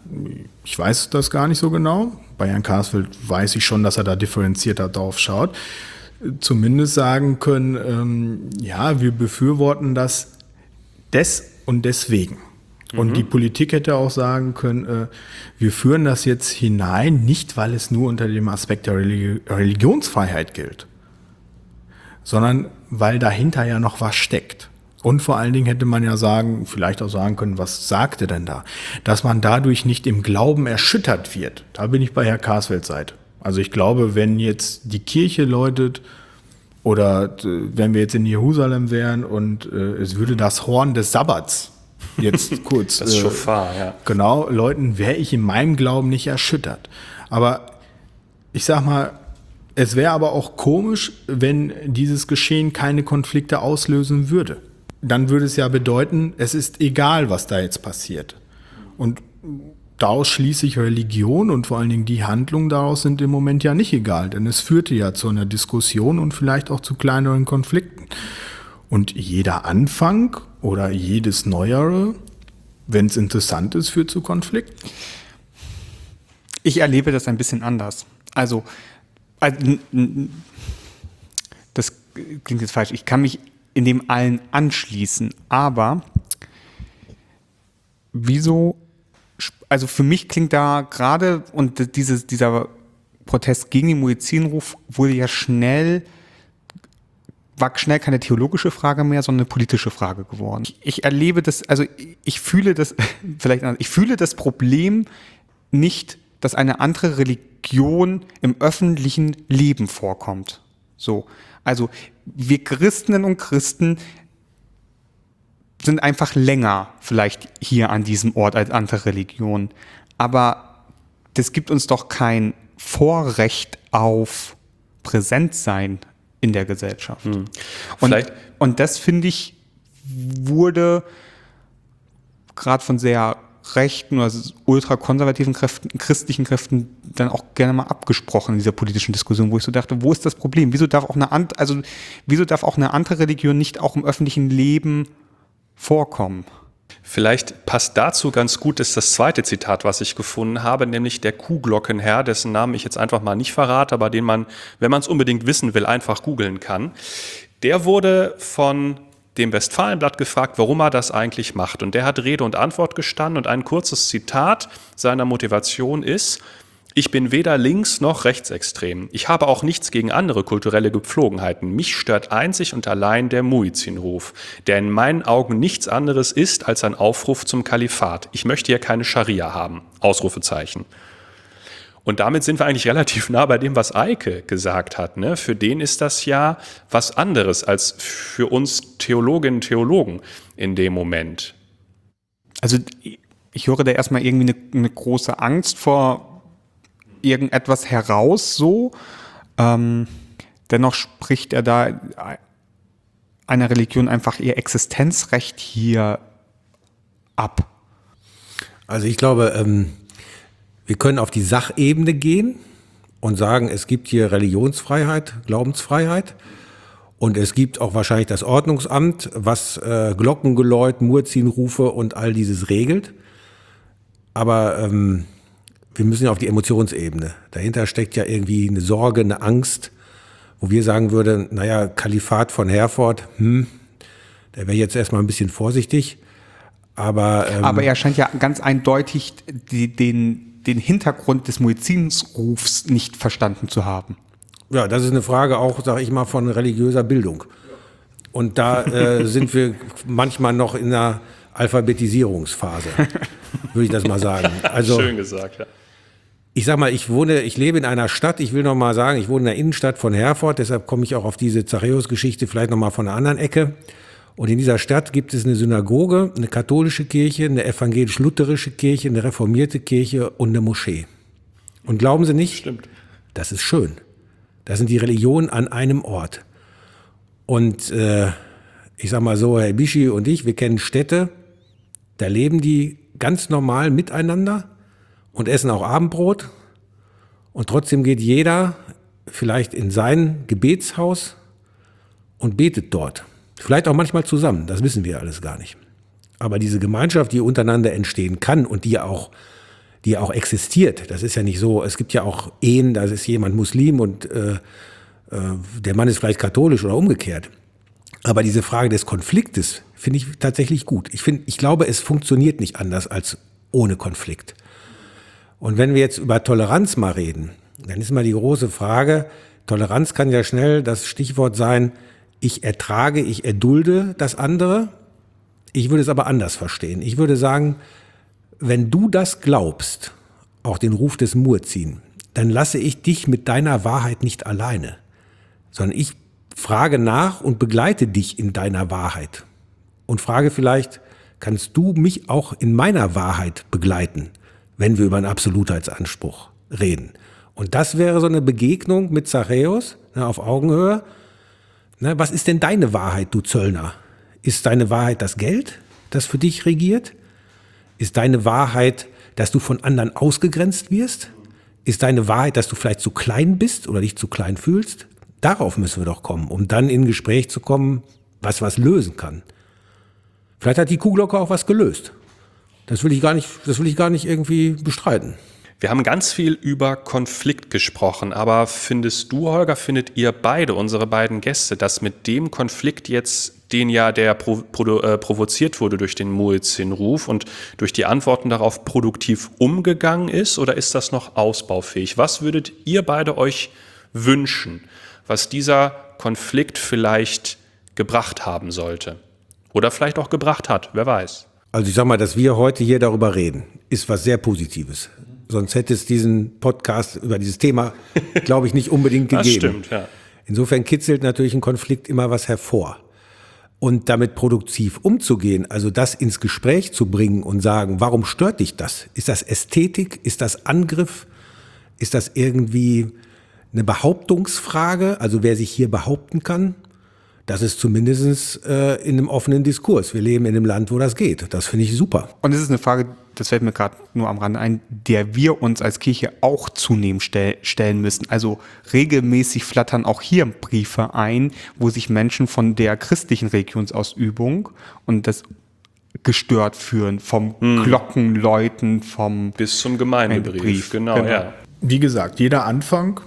ich weiß das gar nicht so genau. Bei Herrn Karsfeld weiß ich schon, dass er da differenzierter drauf schaut. Zumindest sagen können, ähm, ja, wir befürworten das des und deswegen. Mhm. Und die Politik hätte auch sagen können, äh, wir führen das jetzt hinein, nicht weil es nur unter dem Aspekt der Religi- Religionsfreiheit gilt, sondern weil dahinter ja noch was steckt. Und vor allen Dingen hätte man ja sagen, vielleicht auch sagen können, was sagt er denn da? Dass man dadurch nicht im Glauben erschüttert wird. Da bin ich bei Herrn Karsfelds Seite. Also ich glaube, wenn jetzt die Kirche läutet oder wenn wir jetzt in Jerusalem wären und äh, es würde das Horn des Sabbats jetzt kurz das Schofar, äh, ja. genau läuten, wäre ich in meinem Glauben nicht erschüttert. Aber ich sag mal, es wäre aber auch komisch, wenn dieses Geschehen keine Konflikte auslösen würde. Dann würde es ja bedeuten, es ist egal, was da jetzt passiert. Und daraus schließe ich, Religion und vor allen Dingen die Handlungen daraus sind im Moment ja nicht egal, denn es führte ja zu einer Diskussion und vielleicht auch zu kleineren Konflikten. Und jeder Anfang oder jedes Neuere, wenn es interessant ist, führt zu Konflikten. Ich erlebe das ein bisschen anders. Also, das klingt jetzt falsch, ich kann mich in dem allen anschließen, aber wieso, also für mich klingt da gerade, und dieses, dieser Protest gegen den Muezzinruf wurde ja schnell, war schnell keine theologische Frage mehr, sondern eine politische Frage geworden. Ich, ich erlebe das, also ich fühle das, vielleicht, ich fühle das Problem nicht, dass eine andere Religion im öffentlichen Leben vorkommt. So. Also, wir Christinnen und Christen sind einfach länger vielleicht hier an diesem Ort als andere Religionen. Aber das gibt uns doch kein Vorrecht auf Präsentsein in der Gesellschaft. Hm. Und, und das, finde ich, wurde gerade von sehr rechten oder ultrakonservativen Kräften, christlichen Kräften dann auch gerne mal abgesprochen in dieser politischen Diskussion, wo ich so dachte, wo ist das Problem? Wieso darf auch eine, also, wieso darf auch eine andere Religion nicht auch im öffentlichen Leben vorkommen? Vielleicht passt dazu ganz gut ist das zweite Zitat, was ich gefunden habe, nämlich der Kuhglockenherr, dessen Namen ich jetzt einfach mal nicht verrate, aber den man, wenn man es unbedingt wissen will, einfach googeln kann. Der wurde von dem Westfalenblatt gefragt, warum er das eigentlich macht. Und der hat Rede und Antwort gestanden und ein kurzes Zitat seiner Motivation ist: Ich bin weder links noch rechtsextrem. Ich habe auch nichts gegen andere kulturelle Gepflogenheiten. Mich stört einzig und allein der Muezzinruf, der in meinen Augen nichts anderes ist als ein Aufruf zum Kalifat. Ich möchte hier keine Scharia haben. Ausrufezeichen. Und damit sind wir eigentlich relativ nah bei dem, was Eike gesagt hat. Ne? Für den ist das ja was anderes als für uns Theologinnen und Theologen in dem Moment. Also ich höre da erstmal irgendwie eine, eine große Angst vor irgendetwas heraus so. Ähm, dennoch spricht er da einer Religion einfach ihr Existenzrecht hier ab. Also ich glaube, ähm wir können auf die Sachebene gehen und sagen, es gibt hier Religionsfreiheit, Glaubensfreiheit und es gibt auch wahrscheinlich das Ordnungsamt, was äh, Glockengeläut, Muezzinrufe und all dieses regelt. Aber ähm, wir müssen ja auf die Emotionsebene. Dahinter steckt ja irgendwie eine Sorge, eine Angst, wo wir sagen würden, naja, Kalifat von Herford, hm, der wäre jetzt erstmal ein bisschen vorsichtig. Aber, ähm, Aber er scheint ja ganz eindeutig die, den den Hintergrund des Muezzinrufs nicht verstanden zu haben. Ja, das ist eine Frage auch, sage ich mal, von religiöser Bildung. Und da äh, sind wir manchmal noch in einer Alphabetisierungsphase, würde ich das mal sagen. Also, schön gesagt, ja. Ich sag mal, ich wohne, ich lebe in einer Stadt, ich will noch mal sagen, ich wohne in der Innenstadt von Herford, deshalb komme ich auch auf diese Zachäus-Geschichte vielleicht noch mal von einer anderen Ecke. Und in dieser Stadt gibt es eine Synagoge, eine katholische Kirche, eine evangelisch-lutherische Kirche, eine reformierte Kirche und eine Moschee. Und glauben Sie nicht, stimmt, das ist schön. Das sind die Religionen an einem Ort. Und äh, ich sag mal so, Herr Bischi und ich, wir kennen Städte, da leben die ganz normal miteinander und essen auch Abendbrot. Und trotzdem geht jeder vielleicht in sein Gebetshaus und betet dort. Vielleicht auch manchmal zusammen, das wissen wir alles gar nicht. Aber diese Gemeinschaft, die untereinander entstehen kann und die auch, die auch existiert. Das ist ja nicht so, es gibt ja auch Ehen, da ist jemand Muslim und äh, äh, der Mann ist vielleicht katholisch oder umgekehrt. Aber diese Frage des Konfliktes finde ich tatsächlich gut. Ich finde, ich glaube, es funktioniert nicht anders als ohne Konflikt. Und wenn wir jetzt über Toleranz mal reden, dann ist mal die große Frage, Toleranz kann ja schnell das Stichwort sein, ich ertrage, ich erdulde das andere. Ich würde es aber anders verstehen. Ich würde sagen, wenn du das glaubst, auch den Ruf des Muezzin, dann lasse ich dich mit deiner Wahrheit nicht alleine, sondern ich frage nach und begleite dich in deiner Wahrheit und frage vielleicht, kannst du mich auch in meiner Wahrheit begleiten, wenn wir über einen Absolutheitsanspruch reden? Und das wäre so eine Begegnung mit Zachäus, ne, auf Augenhöhe. Ne, was ist denn deine Wahrheit, du Zöllner? Ist deine Wahrheit das Geld, das für dich regiert? Ist deine Wahrheit, dass du von anderen ausgegrenzt wirst? Ist deine Wahrheit, dass du vielleicht zu klein bist oder dich zu klein fühlst? Darauf müssen wir doch kommen, um dann in ein Gespräch zu kommen, was was lösen kann. Vielleicht hat die Kuhglocke auch was gelöst. Das will ich gar nicht, das will ich gar nicht irgendwie bestreiten. Wir haben ganz viel über Konflikt gesprochen, aber findest du, Holger, findet ihr beide, unsere beiden Gäste, dass mit dem Konflikt jetzt, den ja der provo- provo- äh, provoziert wurde durch den Muezzin-Ruf und durch die Antworten darauf produktiv umgegangen ist, oder ist das noch ausbaufähig? Was würdet ihr beide euch wünschen, was dieser Konflikt vielleicht gebracht haben sollte? Oder vielleicht auch gebracht hat, wer weiß. Also ich sag mal, dass wir heute hier darüber reden, ist was sehr Positives. Sonst hätte es diesen Podcast über dieses Thema, glaube ich, nicht unbedingt gegeben. Das stimmt, ja. Insofern kitzelt natürlich ein Konflikt immer was hervor. Und damit produktiv umzugehen, also das ins Gespräch zu bringen und sagen, warum stört dich das? Ist das Ästhetik? Ist das Angriff? Ist das irgendwie eine Behauptungsfrage? Also wer sich hier behaupten kann? Das ist zumindest äh, in einem offenen Diskurs. Wir leben in einem Land, wo das geht. Das finde ich super. Und es ist eine Frage, das fällt mir gerade nur am Rande ein, der wir uns als Kirche auch zunehmend stell, stellen müssen. Also regelmäßig flattern auch hier Briefe ein, wo sich Menschen von der christlichen Religionsausübung und das gestört fühlen, vom hm. Glockenläuten, vom bis zum Gemeindebrief. Brief. Genau, genau, ja. Wie gesagt, jeder Anfang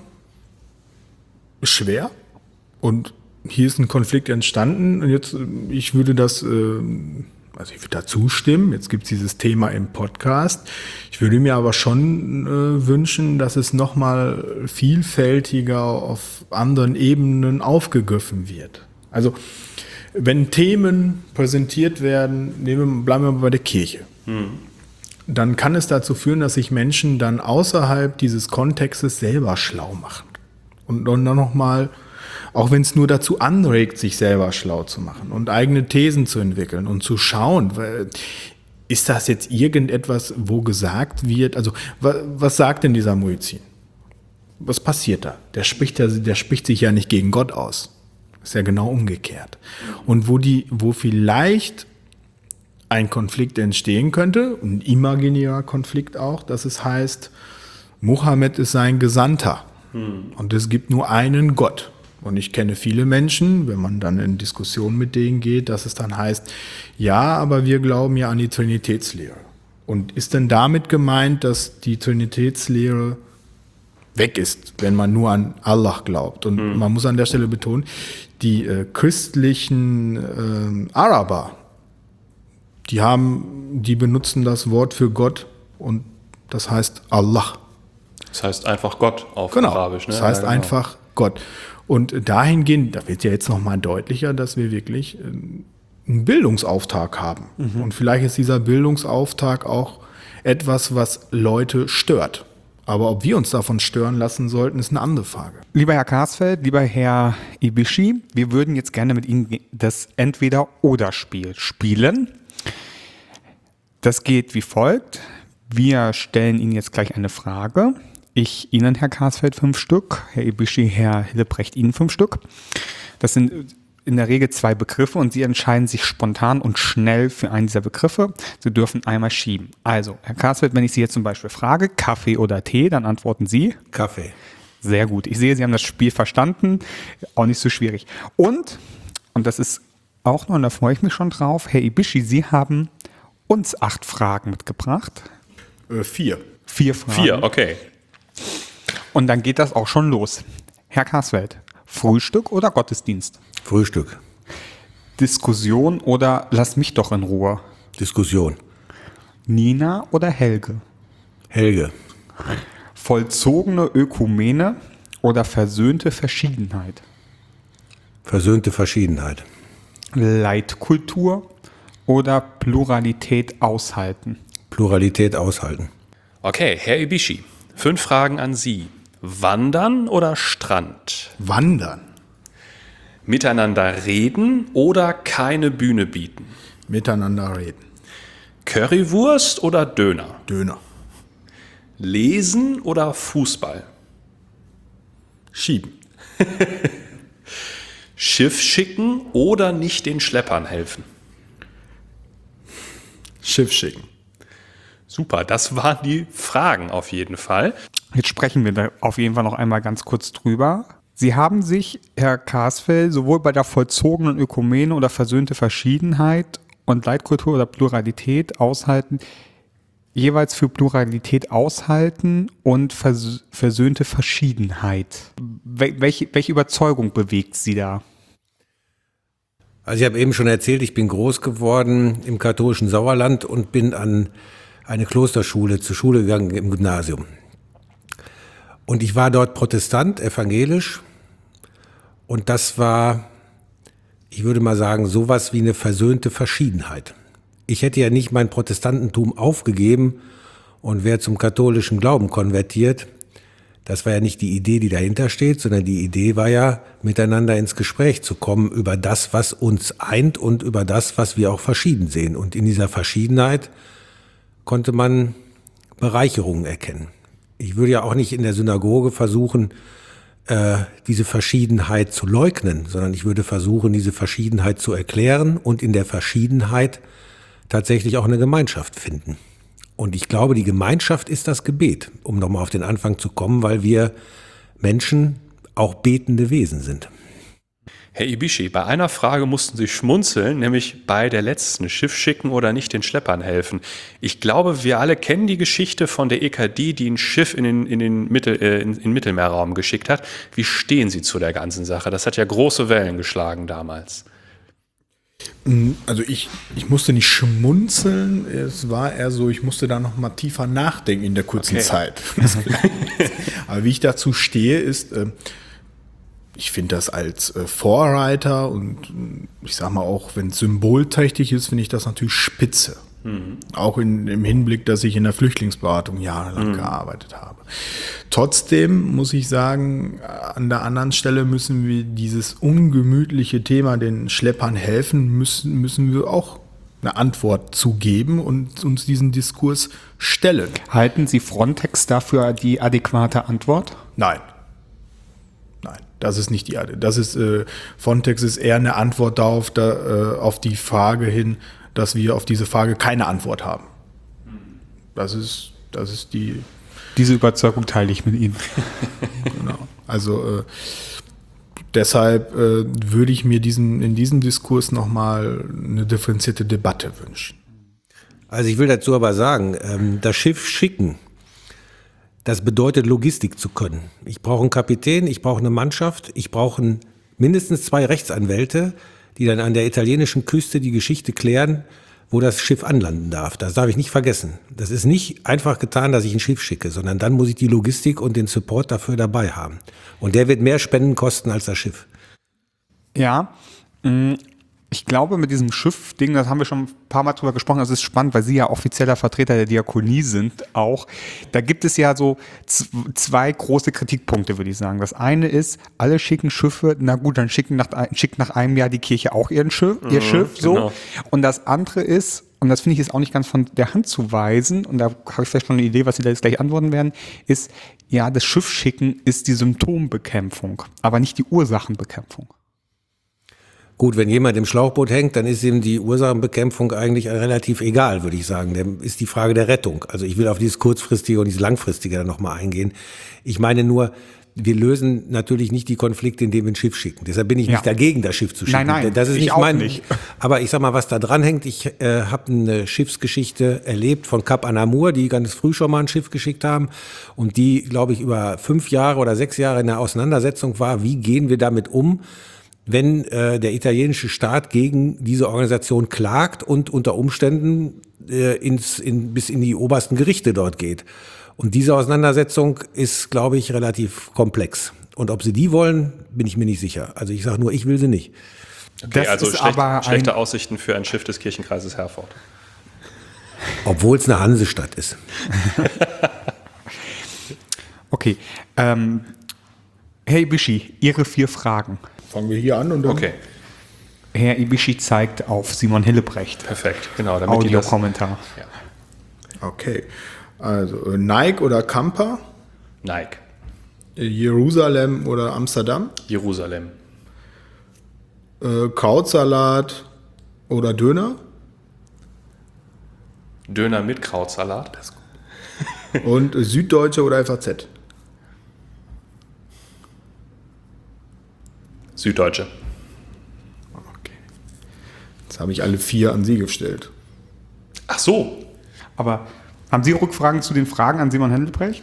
ist schwer und hier ist ein Konflikt entstanden und jetzt, ich würde das, also ich würde da zustimmen, jetzt gibt es dieses Thema im Podcast. Ich würde mir aber schon äh, wünschen, dass es nochmal vielfältiger auf anderen Ebenen aufgegriffen wird. Also wenn Themen präsentiert werden, nehmen wir, bleiben wir mal bei der Kirche, hm. dann kann es dazu führen, dass sich Menschen dann außerhalb dieses Kontextes selber schlau machen. Und dann nochmal, auch wenn es nur dazu anregt, sich selber schlau zu machen und eigene Thesen zu entwickeln und zu schauen, weil, ist das jetzt irgendetwas, wo gesagt wird, also was, was sagt denn dieser Muezzin? Was passiert da? Der spricht, ja, der spricht sich ja nicht gegen Gott aus. Ist ja genau umgekehrt. Und wo, die, wo vielleicht ein Konflikt entstehen könnte, ein imaginärer Konflikt auch, dass es heißt, Mohammed ist sein Gesandter hm. und es gibt nur einen Gott. Und ich kenne viele Menschen, wenn man dann in Diskussionen mit denen geht, dass es dann heißt, ja, aber wir glauben ja an die Trinitätslehre. Und ist denn damit gemeint, dass die Trinitätslehre weg ist, wenn man nur an Allah glaubt? Und mhm. man muss an der Stelle betonen, die äh, christlichen äh, Araber, die haben, die benutzen das Wort für Gott und das heißt Allah. Das heißt einfach Gott auf genau. Arabisch. Ne? Das heißt ja, genau. einfach Gott. Und dahingehend, da wird ja jetzt nochmal deutlicher, dass wir wirklich einen Bildungsauftrag haben. Mhm. Und vielleicht ist dieser Bildungsauftrag auch etwas, was Leute stört. Aber ob wir uns davon stören lassen sollten, ist eine andere Frage. Lieber Herr Karsfeld, lieber Herr Ibishi, wir würden jetzt gerne mit Ihnen das Entweder-Oder-Spiel spielen. Das geht wie folgt. Wir stellen Ihnen jetzt gleich eine Frage. Ich Ihnen, Herr Karsfeld, fünf Stück, Herr Ibishi, Herr Hillebrecht, Ihnen fünf Stück. Das sind in der Regel zwei Begriffe und Sie entscheiden sich spontan und schnell für einen dieser Begriffe. Sie dürfen einmal schieben. Also, Herr Karsfeld, wenn ich Sie jetzt zum Beispiel frage, Kaffee oder Tee, dann antworten Sie? Kaffee. Sehr gut. Ich sehe, Sie haben das Spiel verstanden. Auch nicht so schwierig. Und, und das ist auch noch, und da freue ich mich schon drauf, Herr Ibishi, Sie haben uns acht Fragen mitgebracht. Äh, vier. Vier Fragen. Vier, okay. Und dann geht das auch schon los. Herr Karsfeld, Frühstück oder Gottesdienst? Frühstück. Diskussion oder lass mich doch in Ruhe? Diskussion. Nina oder Helge? Helge. Vollzogene Ökumene oder versöhnte Verschiedenheit? Versöhnte Verschiedenheit. Leitkultur oder Pluralität aushalten? Pluralität aushalten. Okay, Herr Ibishi, fünf Fragen an Sie. Wandern oder Strand? Wandern. Miteinander reden oder keine Bühne bieten? Miteinander reden. Currywurst oder Döner? Döner. Lesen oder Fußball? Schieben. Schiff schicken oder nicht den Schleppern helfen? Schiff schicken. Super, das waren die Fragen auf jeden Fall. Jetzt sprechen wir da auf jeden Fall noch einmal ganz kurz drüber. Sie haben sich, Herr Karsfeld, sowohl bei der vollzogenen Ökumene oder versöhnte Verschiedenheit und Leitkultur oder Pluralität aushalten, jeweils für Pluralität aushalten und vers- versöhnte Verschiedenheit. Wel- welche, welche Überzeugung bewegt Sie da? Also ich habe eben schon erzählt, ich bin groß geworden im katholischen Sauerland und bin an eine Klosterschule zur Schule gegangen im Gymnasium. Und ich war dort Protestant, evangelisch. Und das war, ich würde mal sagen, sowas wie eine versöhnte Verschiedenheit. Ich hätte ja nicht mein Protestantentum aufgegeben und wäre zum katholischen Glauben konvertiert. Das war ja nicht die Idee, die dahinter steht, sondern die Idee war ja, miteinander ins Gespräch zu kommen über das, was uns eint und über das, was wir auch verschieden sehen. Und in dieser Verschiedenheit konnte man Bereicherungen erkennen. Ich würde ja auch nicht in der Synagoge versuchen, äh, diese Verschiedenheit zu leugnen, sondern ich würde versuchen, diese Verschiedenheit zu erklären und in der Verschiedenheit tatsächlich auch eine Gemeinschaft finden. Und ich glaube, die Gemeinschaft ist das Gebet, um nochmal auf den Anfang zu kommen, weil wir Menschen auch betende Wesen sind. Herr Ibishi, bei einer Frage mussten Sie schmunzeln, nämlich bei der letzten, Schiff schicken oder nicht den Schleppern helfen. Ich glaube, wir alle kennen die Geschichte von der E K D, die ein Schiff in den, in den, Mittel, äh, in, in den Mittelmeerraum geschickt hat. Wie stehen Sie zu der ganzen Sache? Das hat ja große Wellen geschlagen damals. Also ich, ich musste nicht schmunzeln, es war eher so, ich musste da noch mal tiefer nachdenken in der kurzen Okay. Zeit. Aber wie ich dazu stehe, ist, äh, ich finde das als äh, Vorreiter und äh, ich sag mal auch, wenn es symbolträchtig ist, finde ich das natürlich spitze. Mhm. Auch in, im Hinblick, dass ich in der Flüchtlingsberatung jahrelang mhm. gearbeitet habe. Trotzdem muss ich sagen, an der anderen Stelle müssen wir dieses ungemütliche Thema, den Schleppern helfen, müssen, müssen wir auch eine Antwort zugeben und uns diesen Diskurs stellen. Halten Sie Frontex dafür die adäquate Antwort? Nein. Nein, das ist nicht die Art. Das ist, äh, Frontex ist eher eine Antwort darauf, da, äh, auf die Frage hin, dass wir auf diese Frage keine Antwort haben. Das ist, das ist die. Diese Überzeugung teile ich mit Ihnen. Genau. Also äh, deshalb äh, würde ich mir diesen, in diesem Diskurs nochmal eine differenzierte Debatte wünschen. Also ich will dazu aber sagen, ähm, das Schiff schicken, das bedeutet Logistik zu können. Ich brauche einen Kapitän, ich brauche eine Mannschaft, ich brauche ein, mindestens zwei Rechtsanwälte, die dann an der italienischen Küste die Geschichte klären, wo das Schiff anlanden darf. Das darf ich nicht vergessen. Das ist nicht einfach getan, dass ich ein Schiff schicke, sondern dann muss ich die Logistik und den Support dafür dabei haben. Und der wird mehr Spenden kosten als das Schiff. Ja, mh, ich glaube, mit diesem Schiff-Ding, das haben wir schon ein paar Mal drüber gesprochen, das ist spannend, weil Sie ja offizieller Vertreter der Diakonie sind auch. Da gibt es ja so z- zwei große Kritikpunkte, würde ich sagen. Das eine ist, alle schicken Schiffe, na gut, dann schicken nach, schickt nach einem Jahr die Kirche auch ihren Schiff, ihr Mhm, Schiff, so. genau. Und das andere ist, und das finde ich jetzt auch nicht ganz von der Hand zu weisen, und da habe ich vielleicht schon eine Idee, was Sie da jetzt gleich antworten werden, ist, ja, das Schiffschicken ist die Symptombekämpfung, aber nicht die Ursachenbekämpfung. Gut, wenn jemand im Schlauchboot hängt, dann ist ihm die Ursachenbekämpfung eigentlich relativ egal, würde ich sagen. Dann ist die Frage der Rettung. Also ich will auf dieses kurzfristige und dieses langfristige dann nochmal eingehen. Ich meine nur, wir lösen natürlich nicht die Konflikte, indem wir ein Schiff schicken. Deshalb bin ich Ja. nicht dagegen, das Schiff zu schicken. Nein, nein, das ist ich nicht auch mein. nicht. Aber ich sag mal, was da dran hängt. Ich äh, habe eine Schiffsgeschichte erlebt von Cap Anamur, die ganz früh schon mal ein Schiff geschickt haben und die, glaube ich, über fünf Jahre oder sechs Jahre in der Auseinandersetzung war. Wie gehen wir damit um, wenn äh, der italienische Staat gegen diese Organisation klagt und unter Umständen äh, ins, in, bis in die obersten Gerichte dort geht? Und diese Auseinandersetzung ist, glaube ich, relativ komplex. Und ob sie die wollen, bin ich mir nicht sicher. Also ich sage nur, ich will sie nicht. Okay, Das also ist schlecht, aber ein- schlechte Aussichten für ein Schiff des Kirchenkreises Herford. Obwohl es eine Hansestadt ist. Okay. Ähm, Herr Ibishi, Ihre vier Fragen. Fangen wir hier an und dann. Okay, Herr Ibishi zeigt auf Simon Hillebrecht. perfekt. Genau, damit die das... Audiokommentar. Okay. Also äh, Nike oder Kampa, Nike, äh, Jerusalem oder Amsterdam, Jerusalem, äh, Krautsalat oder Döner Döner mit Krautsalat. und äh, Süddeutsche oder F A Z. Süddeutsche. Okay. Jetzt habe ich alle vier an Sie gestellt. Ach so, Aber haben Sie Rückfragen zu den Fragen an Simon Hillebrecht?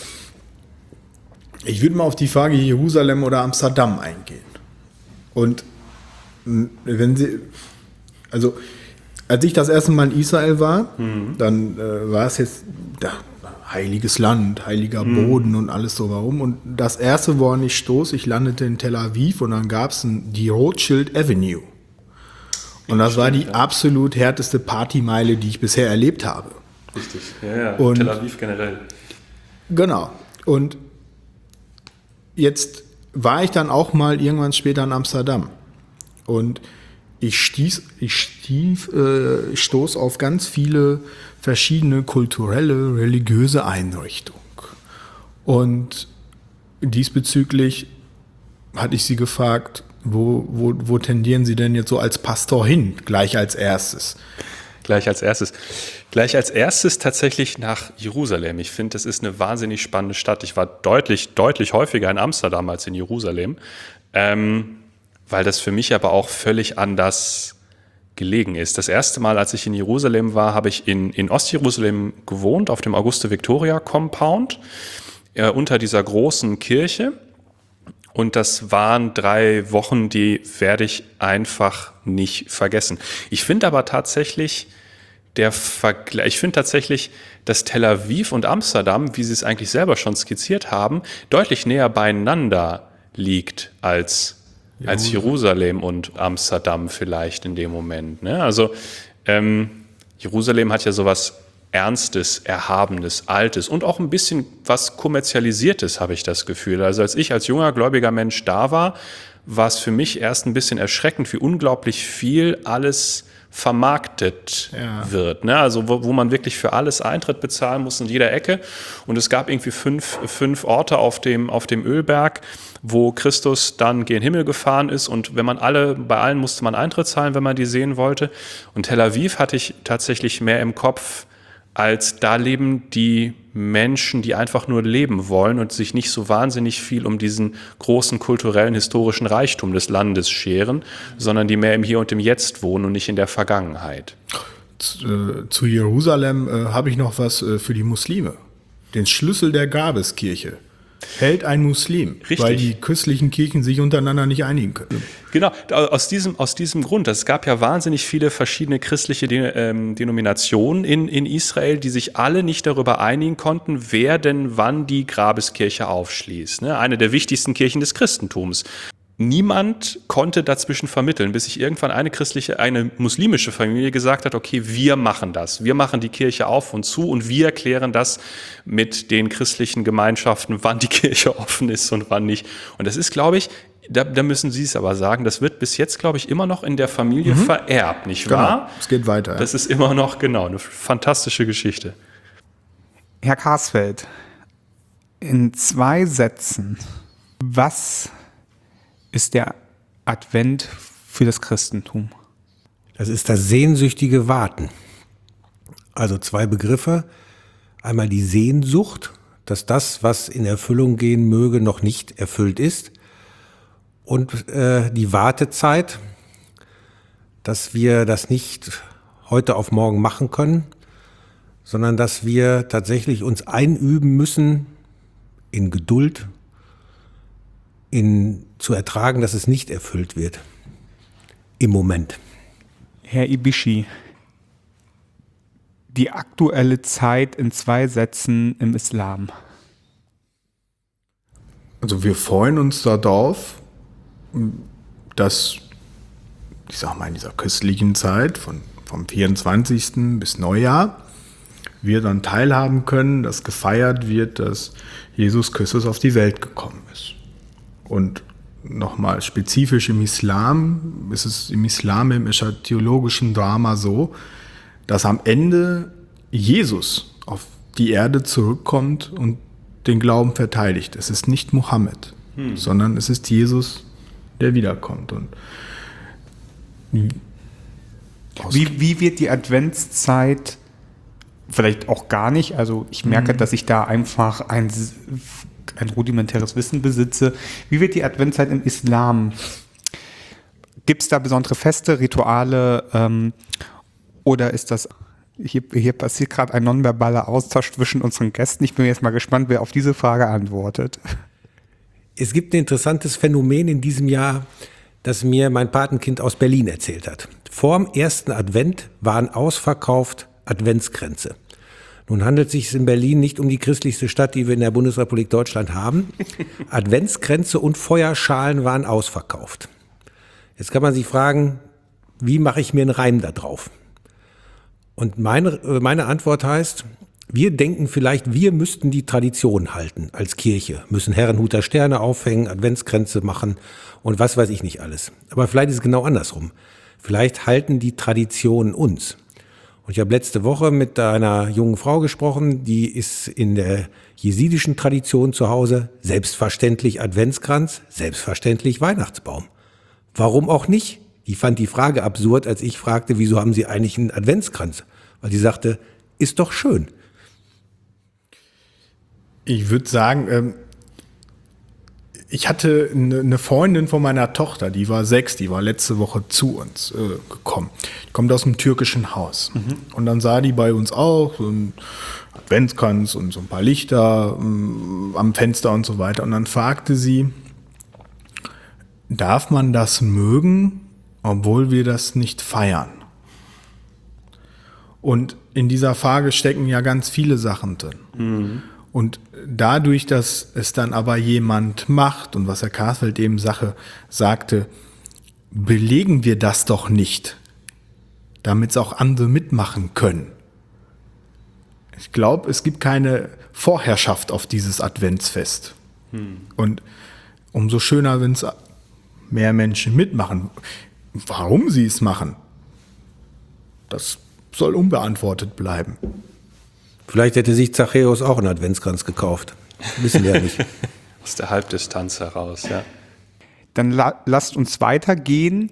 Ich würde mal auf die Frage Jerusalem oder Amsterdam eingehen. Und mh, wenn Sie, also als ich das erste Mal in Israel war, Mhm. dann äh, war es jetzt ja, heiliges Land, heiliger Boden und alles so warum. Und das erste, woran ich stoß, ich landete in Tel Aviv und dann gab es die Rothschild Avenue. Und das war die absolut härteste Partymeile, die ich bisher erlebt habe. richtig. Ja, ja. Und- Tel Aviv generell. Genau. Und jetzt war ich dann auch mal irgendwann später in Amsterdam. Und ich stieß, ich stief, äh, stoß auf ganz viele verschiedene kulturelle, religiöse Einrichtungen. Und diesbezüglich hatte ich sie gefragt, wo, wo, wo tendieren Sie denn jetzt so als Pastor hin, gleich als erstes? Gleich als erstes. Gleich als erstes tatsächlich nach Jerusalem. Ich finde, das ist eine wahnsinnig spannende Stadt. Ich war deutlich, deutlich häufiger in Amsterdam als in Jerusalem, ähm, weil das für mich aber auch völlig anders gelegen ist. Das erste Mal, als ich in Jerusalem war, habe ich in, in Ostjerusalem gewohnt, auf dem Auguste-Victoria-Compound, äh, unter dieser großen Kirche. Und das waren drei Wochen, die werde ich einfach nicht vergessen. Ich finde aber tatsächlich, der Vergleich, ich finde tatsächlich, dass Tel Aviv und Amsterdam, wie Sie es eigentlich selber schon skizziert haben, deutlich näher beieinander liegt als, als Jerusalem und Amsterdam vielleicht in dem Moment. Ne? Also ähm, Jerusalem hat ja sowas Ernstes, Erhabenes, Altes und auch ein bisschen was Kommerzialisiertes, habe ich das Gefühl. Also als ich als junger, gläubiger Mensch da war, war es für mich erst ein bisschen erschreckend, wie unglaublich viel alles vermarktet Ja. wird. Ne? Also wo, wo man wirklich für alles Eintritt bezahlen muss in jeder Ecke. Und es gab irgendwie fünf, fünf Orte auf dem, auf dem Ölberg, wo Christus dann gen Himmel gefahren ist. Und wenn man alle, bei allen musste man Eintritt zahlen, wenn man die sehen wollte. Und Tel Aviv hatte ich tatsächlich mehr im Kopf, als da leben die Menschen, die einfach nur leben wollen und sich nicht so wahnsinnig viel um diesen großen kulturellen, historischen Reichtum des Landes scheren, sondern die mehr im Hier und im Jetzt wohnen und nicht in der Vergangenheit. Zu, äh, zu Jerusalem äh, habe ich noch was äh, für die Muslime. Den Schlüssel der Grabeskirche hält ein Muslim, Richtig. weil die christlichen Kirchen sich untereinander nicht einigen können. Genau, aus diesem, aus diesem Grund. Es gab ja wahnsinnig viele verschiedene christliche De ähm, Denominationen in, in Israel, die sich alle nicht darüber einigen konnten, wer denn wann die Grabeskirche aufschließt. Ne? Eine der wichtigsten Kirchen des Christentums. Niemand konnte dazwischen vermitteln, bis sich irgendwann eine christliche, eine muslimische Familie gesagt hat, okay, wir machen das. Wir machen die Kirche auf und zu und wir klären das mit den christlichen Gemeinschaften, wann die Kirche offen ist und wann nicht. Und das ist, glaube ich, da, da müssen Sie es aber sagen, das wird bis jetzt, glaube ich, immer noch in der Familie mhm. vererbt, nicht wahr? Genau, es geht weiter. Das ist immer noch, genau, eine fantastische Geschichte. Herr Karsfeld, in zwei Sätzen, was ist der Advent für das Christentum? Das ist das sehnsüchtige Warten. Also zwei Begriffe. Einmal die Sehnsucht, dass das, was in Erfüllung gehen möge, noch nicht erfüllt ist. Und äh, die Wartezeit, dass wir das nicht heute auf morgen machen können, sondern dass wir tatsächlich uns einüben müssen in Geduld, in zu ertragen, dass es nicht erfüllt wird. Im Moment. Herr Ibishi, die aktuelle Zeit in zwei Sätzen im Islam. Also wir freuen uns darauf, dass, ich sag mal, in dieser christlichen Zeit von, vom vierundzwanzigsten bis Neujahr wir dann teilhaben können, dass gefeiert wird, dass Jesus Christus auf die Welt gekommen ist. Und nochmal spezifisch im Islam, ist es im Islam, im theologischen Drama so, dass am Ende Jesus auf die Erde zurückkommt und den Glauben verteidigt. Es ist nicht Mohammed, hm. sondern es ist Jesus, der wiederkommt. Und wie, wie wird die Adventszeit, vielleicht auch gar nicht, also ich merke, mhm. dass ich da einfach ein, ein rudimentäres Wissen besitze, wie wird die Adventszeit im Islam? Gibt es da besondere Feste, Rituale ähm, oder ist das, hier, hier passiert gerade ein nonverbaler Austausch zwischen unseren Gästen. Ich bin jetzt mal gespannt, wer auf diese Frage antwortet. Es gibt ein interessantes Phänomen in diesem Jahr, das mir mein Patenkind aus Berlin erzählt hat. Vor dem ersten Advent waren ausverkauft Adventskränze. Nun handelt es sich in Berlin nicht um die christlichste Stadt, die wir in der Bundesrepublik Deutschland haben. Adventskränze und Feuerschalen waren ausverkauft. Jetzt kann man sich fragen, wie mache ich mir einen Reim da drauf? Und meine, meine Antwort heißt, wir denken vielleicht, wir müssten die Tradition halten als Kirche, müssen Herrenhuter Sterne aufhängen, Adventskränze machen und was weiß ich nicht alles. Aber vielleicht ist es genau andersrum. Vielleicht halten die Traditionen uns. Und ich habe letzte Woche mit einer jungen Frau gesprochen, die ist in der jesidischen Tradition zu Hause, selbstverständlich Adventskranz, selbstverständlich Weihnachtsbaum. Warum auch nicht? Die fand die Frage absurd, als ich fragte, wieso haben Sie eigentlich einen Adventskranz? Weil sie sagte, ist doch schön. Ich würde sagen, ähm, ich hatte eine Freundin von meiner Tochter, die war sechs, die war letzte Woche zu uns äh, gekommen. Die kommt aus einem türkischen Haus. Mhm. Und dann sah die bei uns auch so ein Adventskranz und so ein paar Lichter ähm, am Fenster und so weiter. Und dann fragte sie, darf man das mögen, obwohl wir das nicht feiern? Und in dieser Frage stecken ja ganz viele Sachen drin. Mhm. Und dadurch, dass es dann aber jemand macht und was Herr Karsfeld eben Sache sagte, belegen wir das doch nicht, damit es auch andere mitmachen können. Ich glaube, es gibt keine Vorherrschaft auf dieses Adventsfest. Hm. Und umso schöner, wenn es mehr Menschen mitmachen. Warum sie es machen, das soll unbeantwortet bleiben. Vielleicht hätte sich Zachäus auch einen Adventskranz gekauft. Wissen wir ja nicht. Aus der Halbdistanz heraus, ja. Dann la- lasst uns weitergehen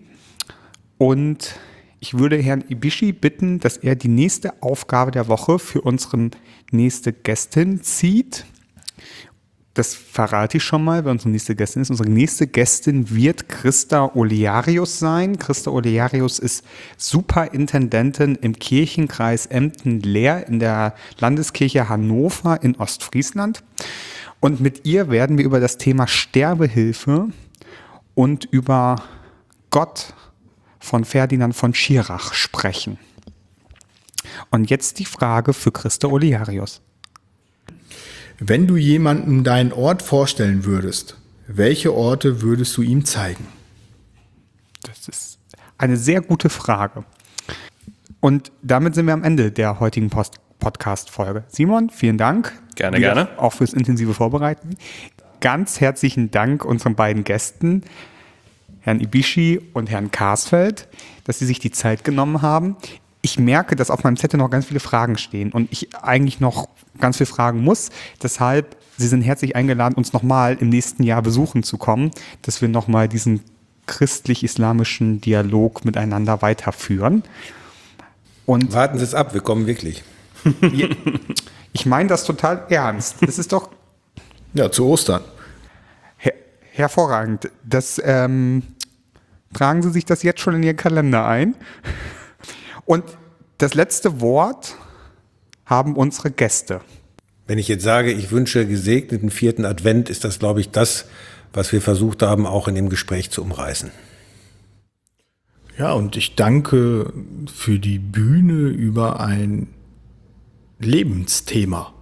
und ich würde Herrn Ibishi bitten, dass er die nächste Aufgabe der Woche für unsere nächste Gästin zieht. Das verrate ich schon mal, wer unsere nächste Gästin ist. Unsere nächste Gästin wird Christa Olearius sein. Christa Olearius ist Superintendentin im Kirchenkreis Emden-Leer in der Landeskirche Hannover in Ostfriesland. Und mit ihr werden wir über das Thema Sterbehilfe und über Gott von Ferdinand von Schirach sprechen. Und jetzt die Frage für Christa Olearius. Wenn du jemandem deinen Ort vorstellen würdest, welche Orte würdest du ihm zeigen? Das ist eine sehr gute Frage. Und damit sind wir am Ende der heutigen Post- Podcast-Folge. Simon, vielen Dank. Gerne, Wieder gerne. Auch fürs intensive Vorbereiten. Ganz herzlichen Dank unseren beiden Gästen, Herrn Ibishi und Herrn Karsfeld, dass sie sich die Zeit genommen haben. Ich merke, dass auf meinem Zettel noch ganz viele Fragen stehen und ich eigentlich noch ganz viel fragen muss. Deshalb, Sie sind herzlich eingeladen, uns nochmal im nächsten Jahr besuchen zu kommen, dass wir nochmal diesen christlich-islamischen Dialog miteinander weiterführen. Und warten Sie es ab, wir kommen wirklich. Ich Ich meine das total ernst. Das ist doch Ja, zu Ostern. her hervorragend. Das, ähm, tragen Sie sich das jetzt schon in Ihren Kalender ein. Und das letzte Wort haben unsere Gäste. Wenn ich jetzt sage, ich wünsche gesegneten vierten Advent, ist das, glaube ich, das, was wir versucht haben, auch in dem Gespräch zu umreißen. Ja, und ich danke für die Bühne über ein Lebensthema.